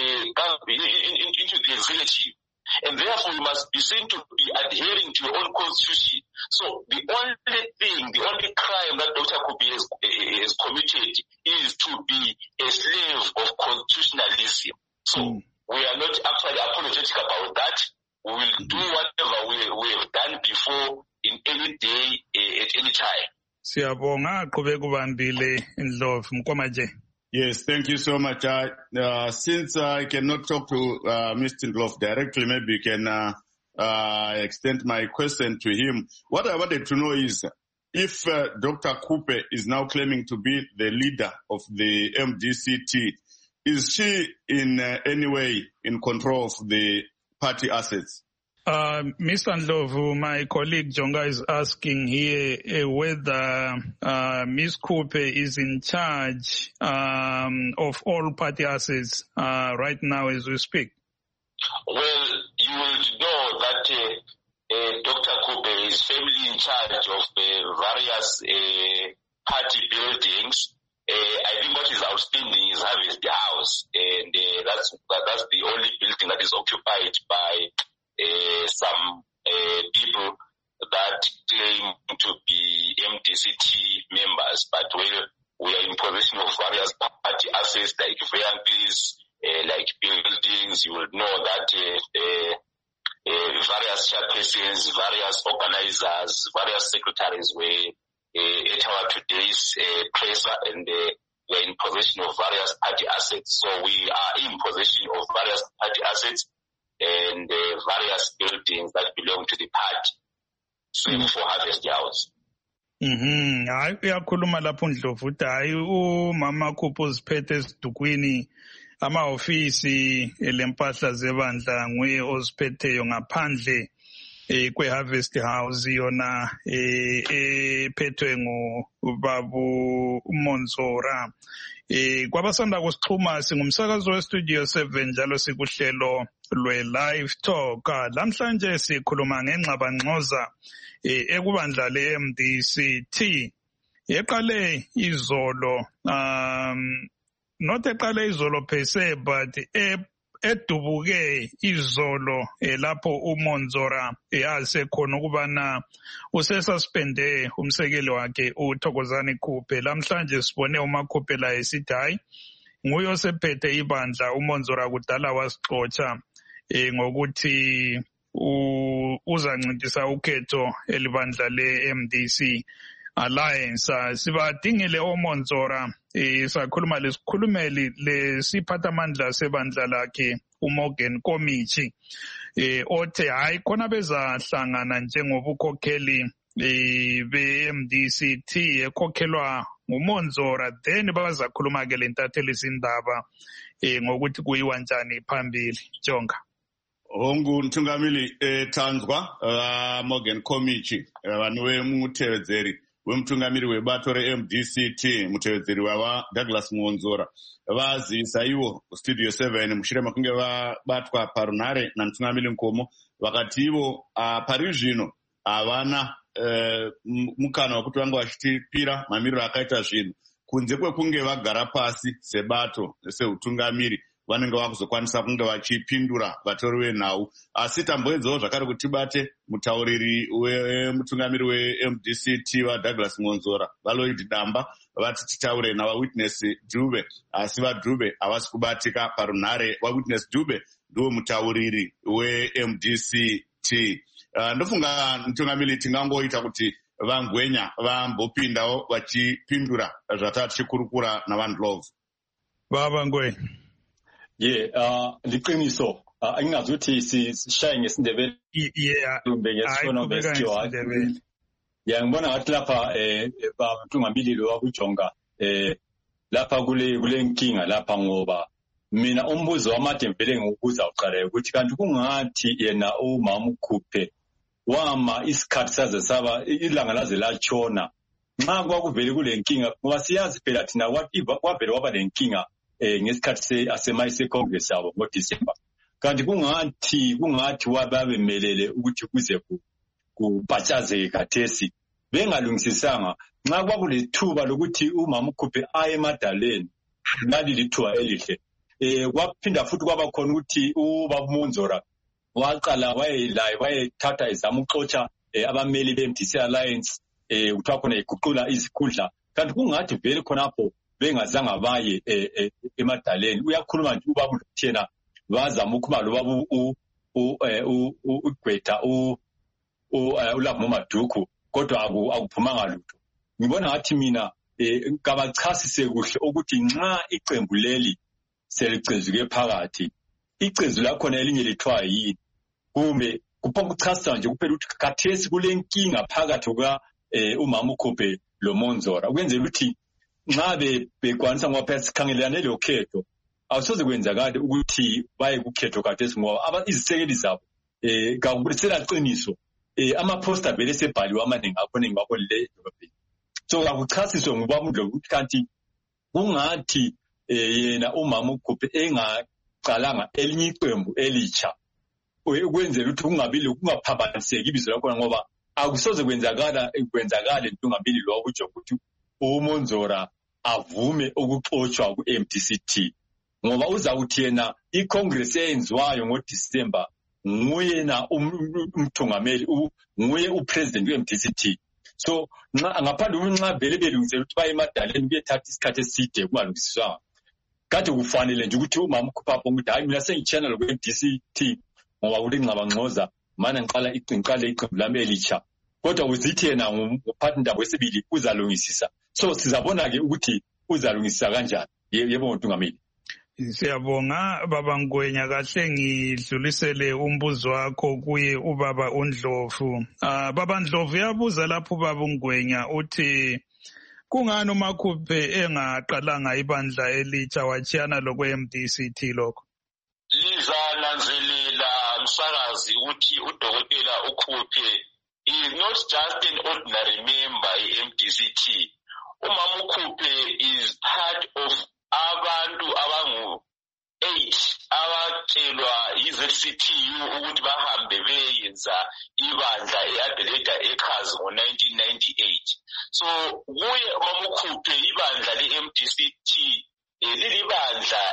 into the executive. And therefore, you must be seen to be adhering to your own constitution. So the only thing, the only crime that Doctor Khubhe has, has committed is to be a slave of constitutionalism. So mm. we are not actually apologetic about that. We will do whatever we, we have done before in any day, uh, at any time. Siyabonga qhubeka ubambile Ndlovu Mkomaje. Yes, thank you so much. Uh, uh, since uh, I cannot talk to uh, Mister Ndlovu directly, maybe you can uh, uh, extend my question to him. What I wanted to know is if uh, Doctor Khubhe is now claiming to be the leader of the M D C T, is she in uh, any way in control of the party assets? Uh, Mister Ndlovu, my colleague Jonga is asking here uh, whether uh, Miz Khubhe is in charge um, of all party assets uh, right now as we speak. Well, you will know that uh, uh, Doctor Khubhe is firmly in charge of uh, various uh, party buildings. Uh, I think what is outstanding is Harvest House, and uh, that's that's the only building that is occupied by Uh, some uh, people that claim to be M D C T members, but well, we are in possession of various party assets like vehicles, uh, like buildings. You will know that uh, uh, uh, various chairpersons, various organizers, various secretaries were uh, at our today's uh, presser, and uh, we are in possession of various party assets. So we are in possession of various party assets and uh, various buildings that belong to the party. Same mm-hmm. for Harvest House. Mhm. Hayi uyakhuluma lapho Ndlovu ukuthi hayi umama Khupho uziphethe esidukwini ama-ofisi lempahla zebandla nguye oziphetheyo ngaphandle eh kwe-Harvest House yona eh ephethwe ngubabu uMonzora. Eh kwabasanda kusixhuma singumsakazo westudio seven njalo sikuhlelo lwe-live talk. Lamhlanje sikhuluma ngengxabangxoza eh ekubandla le-M D C T eqale izolo, um not eqale izolo per se but edubuke izolo lapho uMonzora eyasekhona ukubana usesuspende umsekeli wakhe uThokozani Khuphe. Lamhlanje sibone uMakhuphe la esithi hayi nguye osephethe ibandla uMonzora kudala wasixotsha eh ngokuthi uzancintisa ukhetho elibandla le-M D C Alliance. Sibadingile oMonzora eh sakhuluma lesikhulumeli lesiphathamandla sebandla lakhe uMorgan Komichi eh othe hayi khona bezahlangana njengobukhokheli eh be-M D C T ekhokhelwa nguMonzora then bazakhuluma ke lentatheli izindaba eh ngokuthi kuyiwa njani phambili. Jonga Hongu Ntungamili eh Tanzwa uh, Morgan Komichi vanwe mutevedzeri wemtungamiri webato re-M D C T mutevedzeri wava Douglas Monzora vazivisa ivo studio seven mushure makunge vabatwa parunhare naMtungamiri Nkomo vakati ivo uh, pari zvino havana uh, mukana wekuti vange vachitipira mamiriro akaita zvinhu kunze kwekunge vagara pasi sebato seutungamiri vanenge vakuzokwanisa kunge vachipindura vatori venhau. Asi tamboedzawo zvakare kuti tibate mutauriri wemutungamiri we-M D C T vaDouglas Monzora vaLloyd Damba vati titaure navawitness Dube, asi vaDube havasi kubatika parunhare. Wawitness Dube ndiwo mutauriri we-M D C T. Uh, ndofunga mutungamiri tingangoita kuti vangwenya vambopindawo vachipindura zvatati chikurukura navanhu Love. Baba Ngwe. Yeah, uh, liqiniso uh, angingazuthi sishaye ngesindebele yeah kumbe ngesona besiwa. Yeah, ngibona ngathi lapha eh baMtungamili lo wakujonga eh lapha kule kule nkinga lapha ngoba mina umbuzo wamade mvele ngokubuza uqale ukuthi kanti kungathi yena umama uKhuphe wama isikhathi saze saba ilanga laze lachona nxa kwakuvele kule nkinga ngoba siyazi phela thina kwavele waba lenkinga eh ngesikhathi asemayise Congress yabo ngoDecember. Kanti kungathi kungathi wababemelele ukuthi kuze kubhatshazeke kathesi bengalungisisanga nxa kwakulethuba lokuthi umama uKhuphe aye emadaleni nali lithuba elihle. Eh kwaphinda futhi kwaba khona ukuthi ubaba Monzora waqala wayelayo wayethatha izama uxotsha abameli be-M D C Alliance eh kuthiwa khona iguqula izikhundla. Kanti kungathi vele khonapho bengazanga baye emadaleni. Uyakhuluma nje ubaba uthena bazama ukuba lo baba u uGqwetha u uLabo Maduku kodwa akuphumanga lutho. Ngibona ngathi mina ngabachasise kuhle ukuthi nxa iqembu leli selicezuke phakathi icezu lakhona elinye lithwa yini kumbe kuphoqa ukuchasisa nje kuphela ukuthi kathesi kule nkinga phakathi kuka umama uKhuphe lo Monzora ukwenzela ukuthi nxa bekwanisa ngoba phela sikhangelelane lokhetho awusoze kwenzakala ukuthi baye kukhetho kathesi ngoba izisekeli zabo eh kakubulisela qiniso eh ama-poster vele sebhaliwe amaningi akhona ngibabonile edolobheni. So akuchasiswe ngubaba uNdlovu ukuthi kanti kungathi yena umama uKhuphe engaqalanga elinye iqembu elitsha ukwenzela ukuthi kungabi lokungaphambaniseki ibizo lakhona ngoba akusoze kwenzakala kwenzakala Ntungamili lo ukuthi ukuthi uMonzora avume ukuxoshwa ku-M D C T ngoba uzawuthi yena iCongress eyenziwayo ngoDecember nguye na umthungameli nguye upresident we-M D C T. So ngaphandle nxa vele belungisela ukuthi baye emadaleni kuyethatha isikhathi eside kungalungisiswanga kade kufanele nje ukuthi umama uKhuphe ukuthi hayi mina sengichannel ku-M D C T ngoba kulingxabangxoza mana ngiqala iqinqale iqembu lami elitsha kodwa uzithi yena ngumphathi ndaba wesibili uzalungisisa. So sizabona ke ukuthi uzalungisa kanjani. Yebo Ntungamili. Siyabonga baba Ngwenya, kahle ngidlulisele umbuzo wakho kuye ubaba uNdlovu. Ah baba Ndlovu yabuza lapho baba Ngwenya uthi kungani uMakhuphe engaqalanga ibandla elitsha wachiyana lokwe-M D C T lokho? Lizananzelela msakazi ukuthi udokotela uKhuphe is not just an ordinary member e-M D C T. Umama uKhuphe is part of abantu abangu eight abatshelwa yi-Z C T U ukuthi bahambe beyenza ibandla e-Adelaide Acres ngo-nineteen ninety-eight. So kuye umama uKhuphe ibandla le-M D C T lilibandla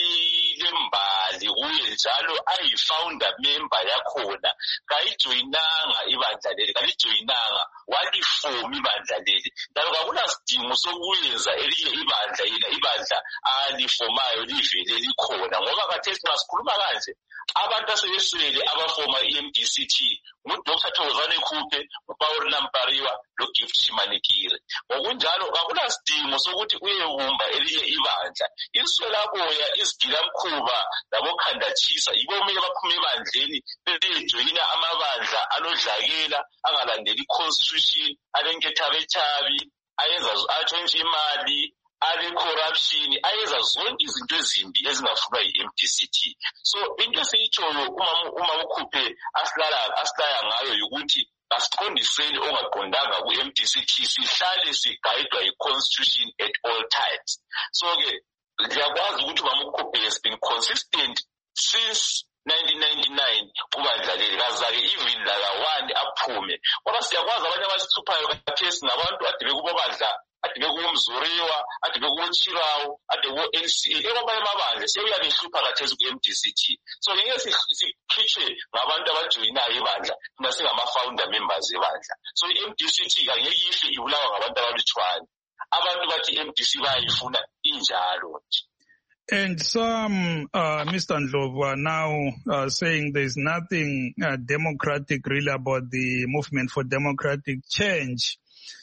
elilembali kuye njalo ayi-founder member yakhona. Kayijoyinanga ibandla leli, kalijoyinanga, walifoma ibandla leli. Njalo kakulasidingo sokuyenza elinye ibandla, yena ibandla alifomayo livele likhona. Ngoba khathesi masikhuluma kanje, abantu asebeswele abafoma i-M D C T nguDoctor Thokozane Khuphe, uPaul Nampariwa loGift Shimanikire. Ngokunjalo kakulasidingo sokuthi uyebumba elinye ibandla. Iswelaboya, izigilamkhuba labokhandatshisa yibo kumele baphume ebandleni bejoyina amabandla alodlakela, angalandeli i-constitution, alenkethabethabi, ayenza atshontshe imali, ale corruption, ayenza zonke izinto ezimbi ezingafunwa yi-M D C T. So into esiyitshoyo umama uKhuphe asilala asilaya ngayo ukuthi asiqondiseni ongaqondanga ku-M D C T, sihlale sigayidwa yi-constitution at all times. So-ke ngiyakwazi ukuthi umama uKhuphe has been consistent since nineteen ninety-nine kubandla leli, kaza-ke even lala one aphume. Kodwa siyakwazi abanye abasithuphayo khathesi ngabantu ade bekubo bandla, ade bekubo Mzuriwa, ade bekubo Chirawu, ade bekubo N C A, ekwamanye amabandla sebeyabehlupha khathesi ku-M D C T. So ngeke sikhitshwe ngabantu abajoyinayo ibandla thina singama-founder members ebandla. So i-M D C T angeke ife ibulawa ngabantu abalutshwane. Abantu bathi i-M D C bayayifuna injalo nje. And some, uh, Mister Ndlovu, are now uh, saying there's nothing uh, democratic really about the movement for democratic change.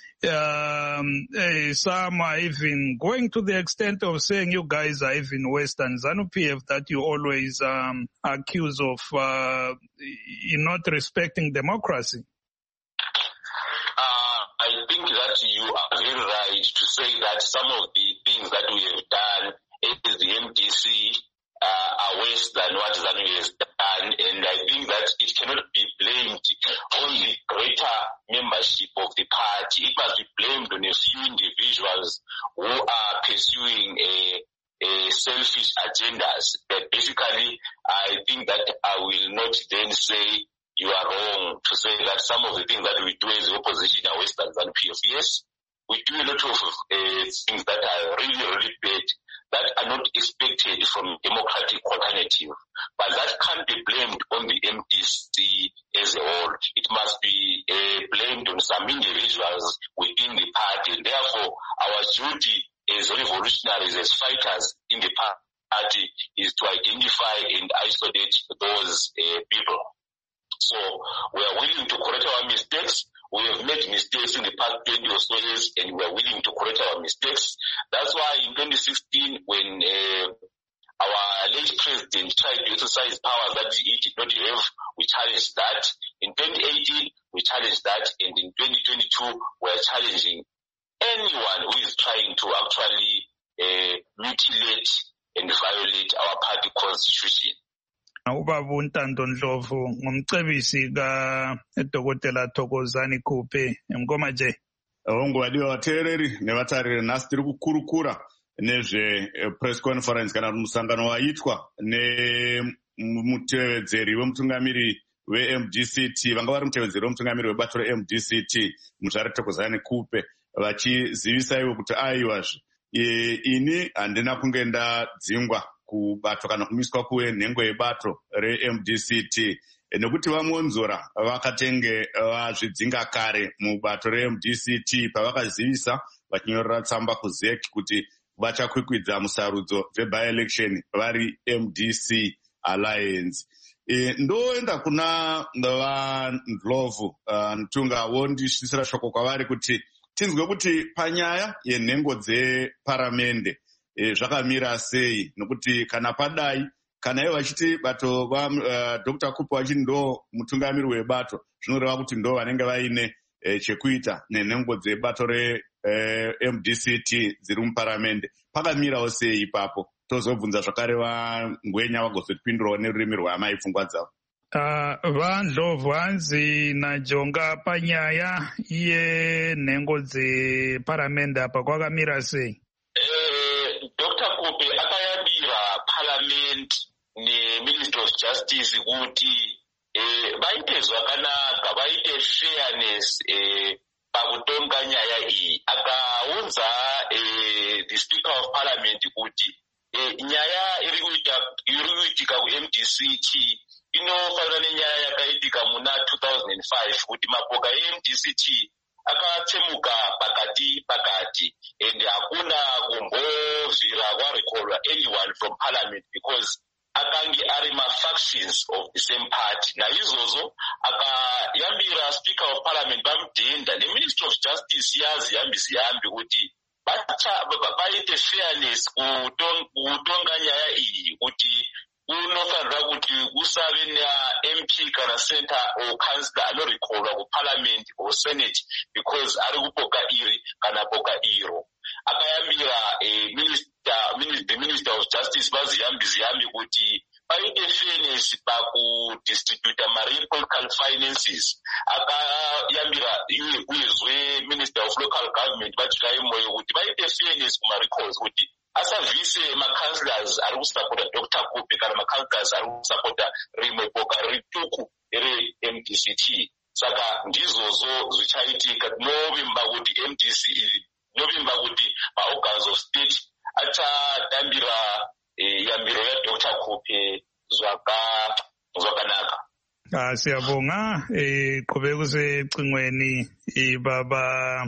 Um, uh, some are even going to the extent of saying you guys are even Western ZANU-P F that you always um, accuse of uh, not respecting democracy. Uh, I think that you are very right to say that some of the things that we have done is the M D C uh, are worse than what ZANU has done, and I think that it cannot be blamed on the greater membership of the party. It must be blamed on a few individuals who are pursuing a, a selfish agendas. But basically, I think that I will not then say you are wrong to say that some of the things that we do as opposition are worse than ZANU-P F. Yes, we do a lot of uh, things that are really, really bad, that are not expected from democratic alternative, but that can't be blamed on the M D C as a whole. It must be uh, blamed on some individuals within the party. And therefore, our duty as revolutionaries, as fighters in the party, is to identify and isolate those uh, people. So we are willing to correct our mistakes. We have made mistakes in the past twenty or so years, and we are willing to correct our mistakes. That's why in twenty sixteen, when uh, our late president tried to exercise powers that he did not have, we challenged that. In twenty eighteen, we challenged that. And in twenty twenty-two, we are challenging anyone who is trying to actually uh, mutilate and violate our party constitution. Ubaba uNtando Ndlovu ngumcebisi kaDokotela Thokozane Khuphe ngoma nje. Ongwadiwa vateereri nevatariri, nhasi tiri kukurukura nezve press conference kana musangano waitwa nemutevedzeri wemutungamiri we-M D C T, vanga vari mutevedzeri wemutungamiri webato re-M D C T, Mutare Thokozane Khuphe, vachizivisa ivo kuti aiwazve ini handina kunge ndadzingwa kubato kana kumiswa kuwe nhengo yebato re-M D C T nekuti vamonzora vakatenge vazvidzinga kare mubato re-M D C T pavakazivisa vachinyorera tsamba kuZ E C kuti vachakwikwidza musarudzo dzebi-election vari M D C Alliance. E, ndoenda kuna vaNdlovu uh, Ntunga wondishisira shoko kwavari kuti tinzwe kuti panyaya yenhengo dzeparamende e, zvakamira sei, nokuti kana padai kana ivo vachiti bato va uh, Doctor Kupe vachiti ndo mutungamiri webato, zvinoreva kuti ndo vanenge vaine e, chekuita nenhengo dzebato re e, M D C T dziri muparamende. Pakamirawo sei ipapo? Tozobvunza zvakare vaNgwenya vagozotipindurawo nerurimi rwaamai pfungwa dzavo. Uh, vaNdlovu hanzi naJonga panyaya yenhengo dzeparamende apa kwakamira sei? Eh, Doctor Kupe akayambira parliament neMinistry of Justice kuti eh, vaite zvakanaka, vaite fairness eh, pakutonga nyaya iyi. Akaunza eh, the Speaker of Parliament kuti eh, nyaya iri kuitika ku-M D C T inofanana nenyaya yakaitika muna two thousand five kuti mapoka e-M D C T akatsemuka pakati pakati, and hakuna kumbovhira kwarekolwa anyone from parliament because akange ari ma-factions of the same party. Naizvozvo akayambira Speaker of Parliament vamudhenda neMinistry of Justice yaziyambi ziyambi kuti vaite fairness kutonga nyaya iyi, kuti unofanira kuti kusave na-M P kana senator or councillor anorekolwa kuparliament or senate because ari kupoka iri kana poka iro. Akayambira eh, minister, minister, the Minister of Justice vaziyambi ziyambi kuti paite fairness pakudistributa ma-local finances. Akayambira uyezve Minister of Local Government vachikaye moyo kuti vaite fairness kuma-records kuti asavhise ma-councillors ari kusapota Doctor Kupe kana ma-councillors ari kusapota rimwe poka rituku re-M D C T. Saka ndizvozvo zvichaitika. Tinovimba kuti M D C tinovimba kuti ma-organs of state achatambira eh, yambiro yaDoctor Kupe zvakanaka. Ah, siyabonga eh qhubeka usecingweni ibaba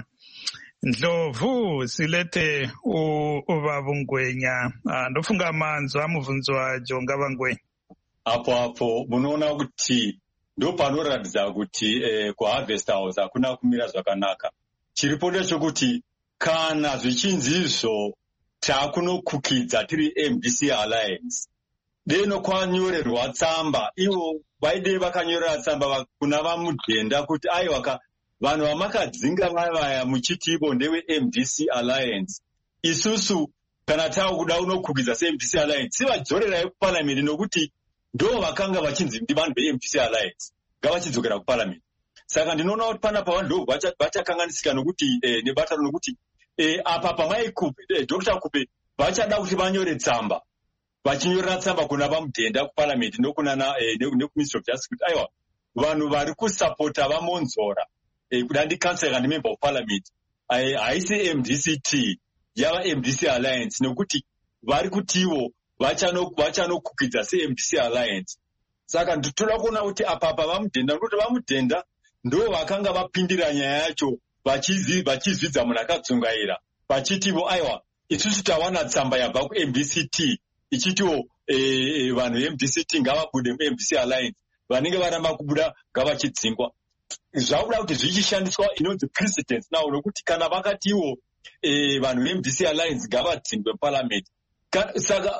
Ndlovu silethe ubaba uNgwenya. Ah, ndofunga amanzi amuvunzwa Jonga vaNgwenya. Apo apo munoona kuti ndo panoratidza kuti eh, kuharvest house hakuna kumira zvakanaka. Chiripo ndechekuti kana zvichinzizvo takunokukidza tiri M D C Alliance, deno kwanyorerwa tsamba, ivo vaide vakanyorera tsamba kuna vamudhenda kuti aiwa vanhu vamakadzinga vaya muchiti ivo ndewe M D C Alliance, isusu kana taakuda unokukidza se-M D C Alliance sivadzorerai kuparliament, nokuti ndo vakanga vachinzi ndi vanhu ve-M D C Alliance ngavachidzokera kuparliament. Saka ndinoona kuti panapa vanhu vachakanganisika nokuti eh, nebatano nokuti eh, apa pamai Kupe eh, Doctor Kupe vachada kuti vanyore tsamba, vachinyorera tsamba kuna vamudhenda kuparliament nokuna na eh, nekuministry of justice kuti aiwa vanhu vari kusapota vamonzora eh, kuda ndi council and member of parliament haisi M D C T yava M D C Alliance, nokuti vari kutivo vachanokukidza se-M D C Alliance. Saka nditoda kuona kuti apapa vamudhenda nokuti vamudhenda ndo vakanga vapindira nyaya yacho vachizvidza munhu akadzungaira vachitivo aiwa isusu tawana tsamba yabva ku-M D C T ichitiwo eh, vanhu ve-M D C T ngavabude mu-M D C Alliance, vanenge varamba kubuda ngavachidzingwa. Zvakuda kuti zvichishandiswa inonzi precedence nawo, nokuti kana vakatiwo eh, vanhu ve-M D C Alliance ngavadzingwe parliament, saka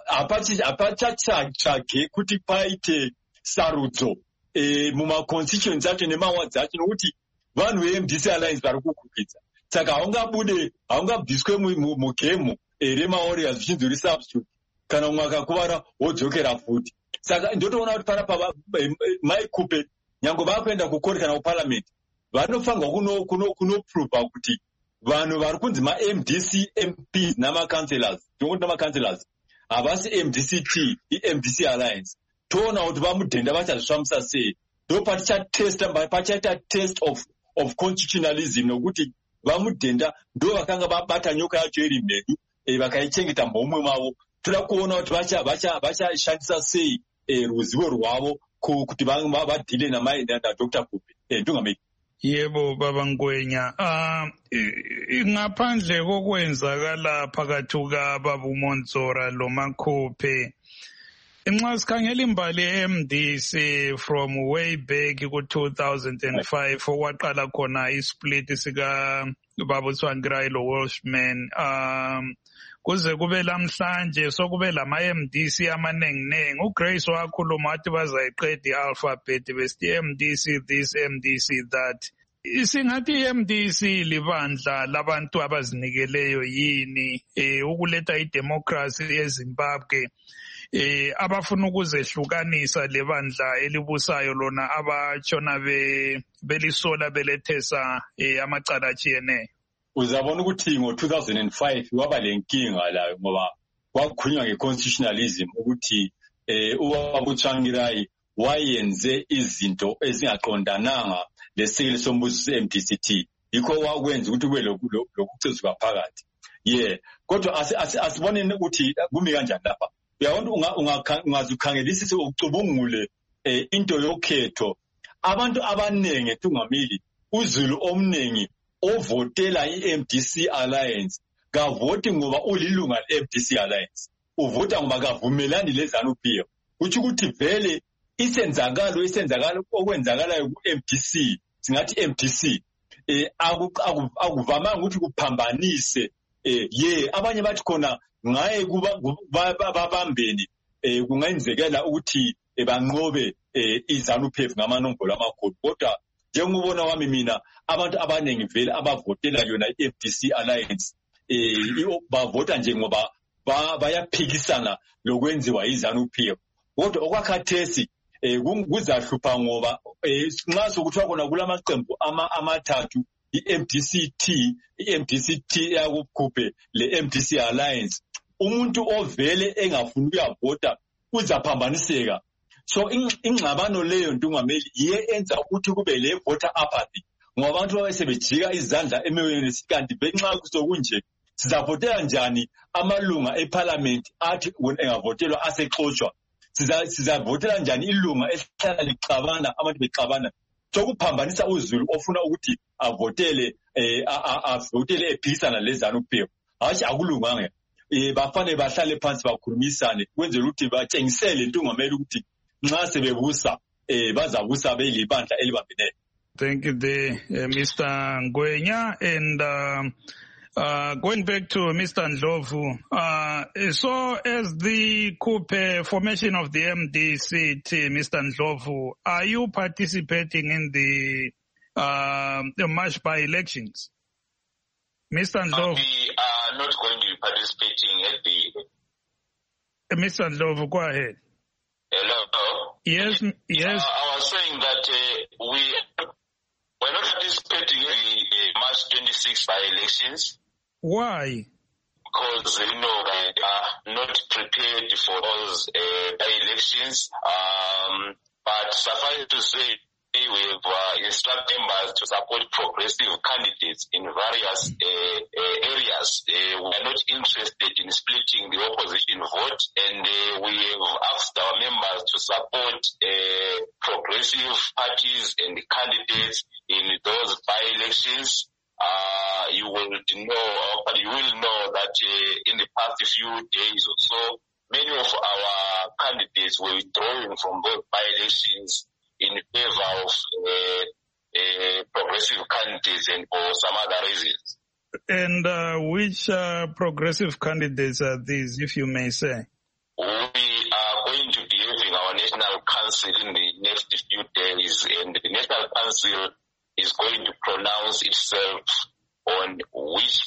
hapachatsvage kuti paite sarudzo eh, muma-constituency acho nemawards acho, nokuti vanhu ve-M D C Alliance vari kukukidza. Saka haungabude haungabviswe mugemu eh, rema-warriors zvichinzi resubstitute, kana umwe akakuvara wodzokera futi. Saka ndotoona kuti panapa mai Kupe nyange vakuenda kukoti kana kuparliament vanofanirwa kunoprova kuno, kuno kuti vanhu vari kunzi ma-M D C M Ps nama-councillors, ndinoti nama-councillors havasi M D C T i-M D C Alliance. Toona kuti vamudhenda vachazvisvamusa sei, ndo patichatesta pachaita test of, of constitutionalism, nokuti vamudhenda ndo vakanga vabata nyoka yacho iri mhedu e, vakaichengeta mhomwe mavo. Toda kuona kuti vachashandisa sei e, ruzivo rwavo kuti vadhile naDoctor Kupe. E, ndungameki. Yebo baba Ngwenya. Uh, ngaphandle kokwenzakala phakathi kukababa uMontsora lo maKupe, nxa sikhangela imbali ye-M D C from way back ku two thousand five okwaqala khona isplit sika Baba uTsvangirai lo Welshman. Um, kuze kube lamhlanje sokube lama M D C amanenginengi. uGrace wakhuluma wathi bazayiqeda i-alphabet besithi M D C this, M D C that. Singathi i-M D C libandla labantu abazinikeleyo yini eh ukuletha idemocracy eZimbabwe eh abafuna ukuzehlukanisa lebandla elibusayo lona abatshona be belisola belethesa eh amacala atshiyeneyo. Uzabona ukuthi ngo two thousand five waba lenkinga la ngoba kwakhulunywa ngeconstitutionalism ukuthi eh ubaba uTsvangirai wayenze izinto ezingaqondananga lesekele sombuso se-M D C T yikho wakwenza ukuthi kube lokucezwa phakathi. Yeah, kodwa asibone ukuthi kumi kanjani lapha. Uyabona ungazukhangelisise ucubungule into yokhetho. Abantu abanengi eTungamili uZulu omningi ovotela i-M D C Alliance kavoti ngoba ulilunga le-M D C Alliance, uvota ngoba kavumelani leZANU P F. Kuthi ukuthi vele isenzakalo isenzakalo okwenzakalayo ku-M D C singathi M D C eh akuvamanga ukuthi kuphambanise eh ye abanye bathi khona ngaye kuba babambeni eh kungenzekela ukuthi banqobe eh iZANU P F ngamanombolo amakhulu. Kodwa njengobona wami mina abantu abanengi vele abavotela yona i-M D C Alliance eh bavota nje ngoba bayaphikisana lokwenziwa iZANU P F. Kodwa okwakhathesi eh kuzahlupha ngoba nxa sokuthi khona kulamaqembu amathathu i-M D C T i-M D C T yakukhuphe le-M D C Alliance, umuntu ovele engafuni ukuyavota uzaphambaniseka. So ingxabano leyo Ntungameli iye enza ukuthi kube le voter apathy ngoba abantu babesebejika izandla emoyeni sikanti benxa kusokunje sizavotela njani amalunga eParliament athi engavotelwa asexoshwa. Sizavotela njani ilunga esihlala liqabana abantu bexabana sokuphambanisa uZulu ofuna ukuthi avotele eh avotele ephikisana leZANU P F. Hayi akulunganga. Eh bafane bahlale phansi bakhulumisane kwenzela ukuthi batshengisele Ntungameli ukuthi nxa sebebusa eh bazabusa belibandla elibambeneyo. Thank you there, uh, Mister Ngwenya. And uh, uh, going back to Mister Ndlovu, uh, so as the coup formation of the M D C T, Mister Ndlovu, are you participating in the, uh, the March by-elections? Mister Ndlovu? We are not going to be participating at the... Uh, Mister Ndlovu, go ahead. Hello? Yes, yes. Uh, I was saying that uh, we... We're not participating in the uh, March twenty-sixth by-elections. Why? Because, you know, they are not prepared for those uh, by-elections. Um, but suffice to say, we have uh, instructed members to support progressive candidates in various uh, uh, areas. Uh, we are not interested in splitting the opposition vote, and uh, we have asked our members to support uh, progressive parties and candidates in those by-elections. Uh, you will know, but you will know that uh, in the past few days or so, many of our candidates were withdrawing from those by-elections in favor of uh, uh, progressive candidates and for some other reasons. And uh, which uh, progressive candidates are these, if you may say? We are going to be having our National Council in the next few days, and the National Council is going to pronounce itself on which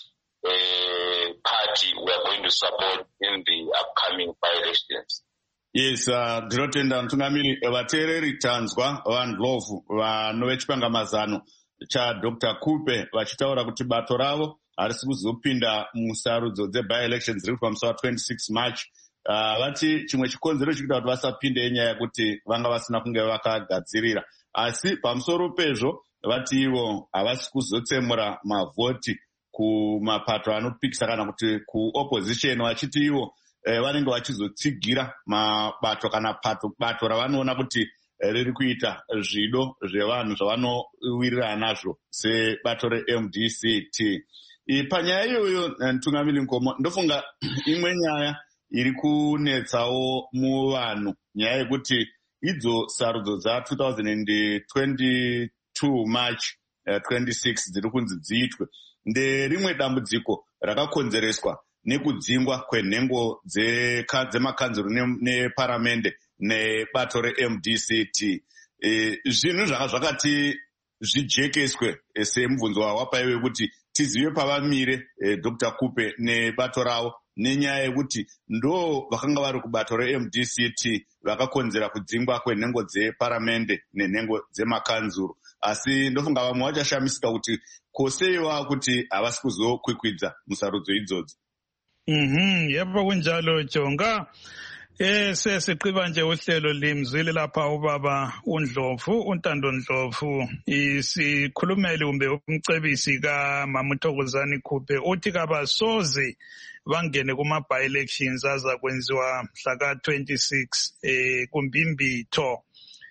uh, party we are going to support in the upcoming by-elections. Yes, ndinotenda Ntungamiri vateereri tanzwa vaNdlovu vano vechipangamazano chaDr Kupe vachitaura kuti bato ravo harisi kuzopinda musarudzo dzebi-elections riri pamusi wa-twenty-six March. Vati chimwe chikonzero chikuita kuti vasapinde inyaya yekuti vanga vasina kunge vakagadzirira, asi pamusoro pezvo vati ivo havasi kuzotsemura mavhoti kumapato anopikisa kana kuti kuopposition, vachiti ivo Eh, vanenge vachizotsigira mabato kana pato bato ravanoona kuti eh, riri kuita zvido zvevanhu zvavanowirirana nazvo sebato re-M D C T. Panyaya iyoyo Ntungamiri Nkomo, ndofunga imwe nyaya iri kunetsawo muvanhu, nyaya yekuti idzo sarudzo dza twenty twenty-two March uh, twenty-six dziri kunzi dziitwe. nderimwe dambudziko rakakonzereswa nekudzingwa kwenhengo dzemakanzuru neparamende nebato reM D C T. Zvinhu zvaka zvakati zvijekeswe semubvunzo wawapaiwe kuti tizive pavamire Doctor Kupe nebato ravo nenyaya yekuti ndo vakanga vari kubato reM D C T vakakonzera kudzingwa kwenhengo dzeparamende nenhengo dzemakanzuru. Asi ndofunga vamwe vachashamisika kuti koseiwa kuti havasi kuzokwikwidza musarudzo idzodzo. Mhm, yebo kunjalo Jonga. Eh sesiqiba nje uhlelo limzwile lapha ubaba uNdlovu, uNtando Ndlovu, isikhulumeli kumbe umcebisi ka Mama Thokozani Kupe uthi kabasoze bangene kuma by elections aza kwenziwa mhla ka twenty-six eh kuMbimbitho.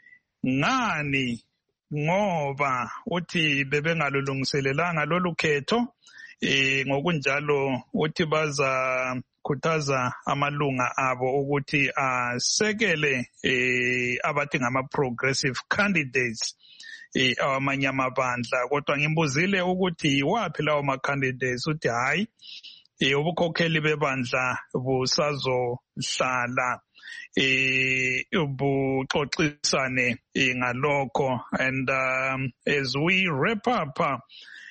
Ngani ngoba uthi bebengalulungiselelanga lolu khetho eh ngokunjalo uthi baza khuthaza amalunga abo ukuthi asekele eh abathi ngama progressive candidates eh awamanye amabandla. Kodwa ngimbuzile ukuthi wapi lawo ma candidates uthi hayi eh ubukhokheli bebandla busazohlala eh ubuxoxisane ngalokho. And um, as we wrap up uh,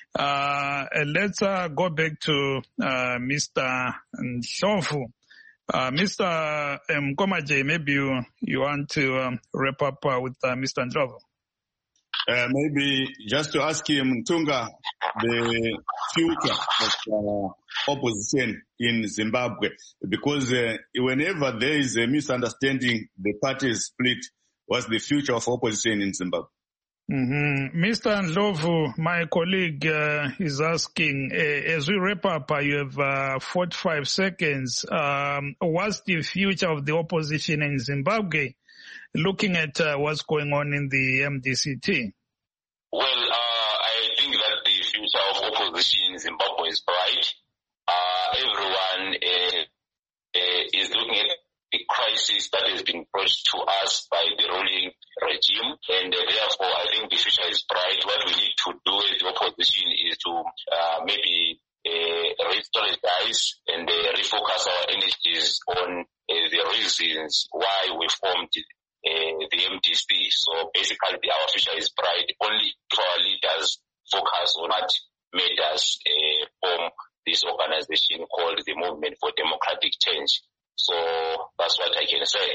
Uh, let's uh, go back to uh, Mister Ndlovu. Uh, Mister Mkomaje, maybe you, you want to um, wrap up uh, with uh, Mister Ndlovu. Uh, maybe just to ask him, Tunga, the future of uh, opposition in Zimbabwe, because uh, whenever there is a misunderstanding, the parties split. What's the future of opposition in Zimbabwe? Mm-hmm. Mister Ndlovu, my colleague uh, is asking, uh, as we wrap up, uh, you have uh, forty-five seconds. Um, what's the future of the opposition in Zimbabwe, looking at uh, what's going on in the M D C T? Well, uh, I think that the future of opposition in Zimbabwe is bright. Uh, everyone uh, uh, is looking at the crisis that has been brought to us by the ruling regime, and uh, therefore I think the future is bright. What we need to do as the opposition is to uh, maybe uh, re-strategize and uh, refocus our energies on uh, the reasons why we formed uh, the M D C. So basically our future is bright only if our leaders focus on what made us uh, form this organization called the Movement for Democratic Change. So that's what I can say.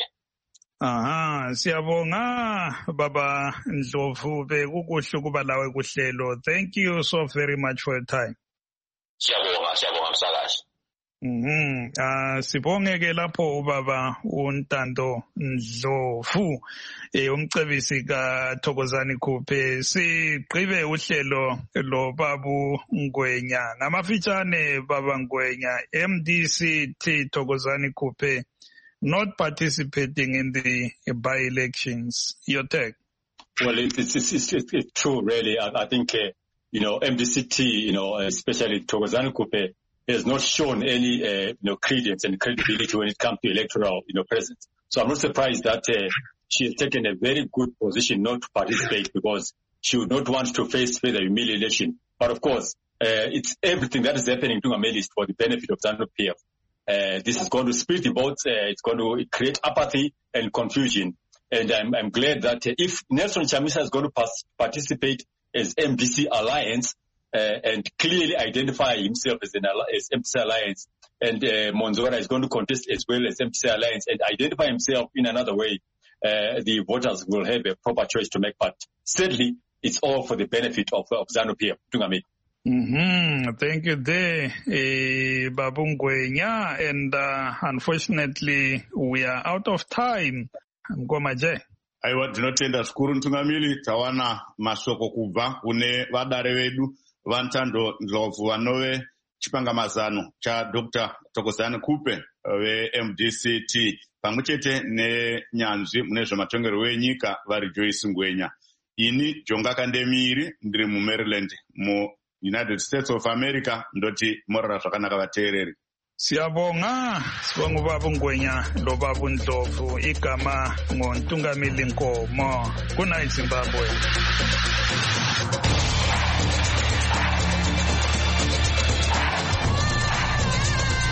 Aha, siyabonga Baba Ndlovu bekukuhle kuba lawe kuhlelo. Thank you so very much for your time. Siyabonga, siyabonga msakazi. Mhm. Ah sibonge ke lapho ubaba uNtando Ndlovu eh umcebisi ka Thokozani Kupe. Sigqibe uhlelo lo babu Ngwenya. Ngamafitshane baba Ngwenya, M D C T Thokozani Kupe not participating in the by-elections. Your take? Well, it's, it's, it's, it's, it's true, really. I, I think, uh, you know, M D C T, you know, especially Thokozani Kupe, has not shown any, uh, you know, credence and credibility when it comes to electoral, you know, presence. So I'm not surprised that uh, she has taken a very good position not to participate because she would not want to face further humiliation. But of course, uh, it's everything that is happening to Ameli is for the benefit of ZANU-P F. Uh, this is going to split the votes. Uh, it's going to create apathy and confusion. And I'm, I'm glad that uh, if Nelson Chamisa is going to pas- participate as M D C Alliance, Uh, and clearly identify himself as an as M D C Alliance, and uh, Monzora is going to contest as well as M D C Alliance and identify himself in another way, uh, the voters will have a proper choice to make. But sadly, it's all for the benefit of, of ZANU-P F. Mm-hmm. Thank you there, uh, Babu Ngwenya. And uh, unfortunately, we are out of time. Mkomaje. Aiwa tinotenda zvikuru Mtungamiri, tawana mashoko kubva kune vadare vedu vaNtando Ndlovu vanove chipangamazano cha Doctor Thokozani Kupe ve-M D C T pamwechete nenyanzvi mune zvematongerwo enyika vari Joyce Ngwenya. Ini Jonga Kandemiri ndiri muMaryland muUnited States of America, ndoti morara zvakanaka vateereri. Siyabonga, sibonga ubaba Ngwenya lo baba Ndlovu, igama ngoNtungamili Nkomo. Good night Zimbabwe.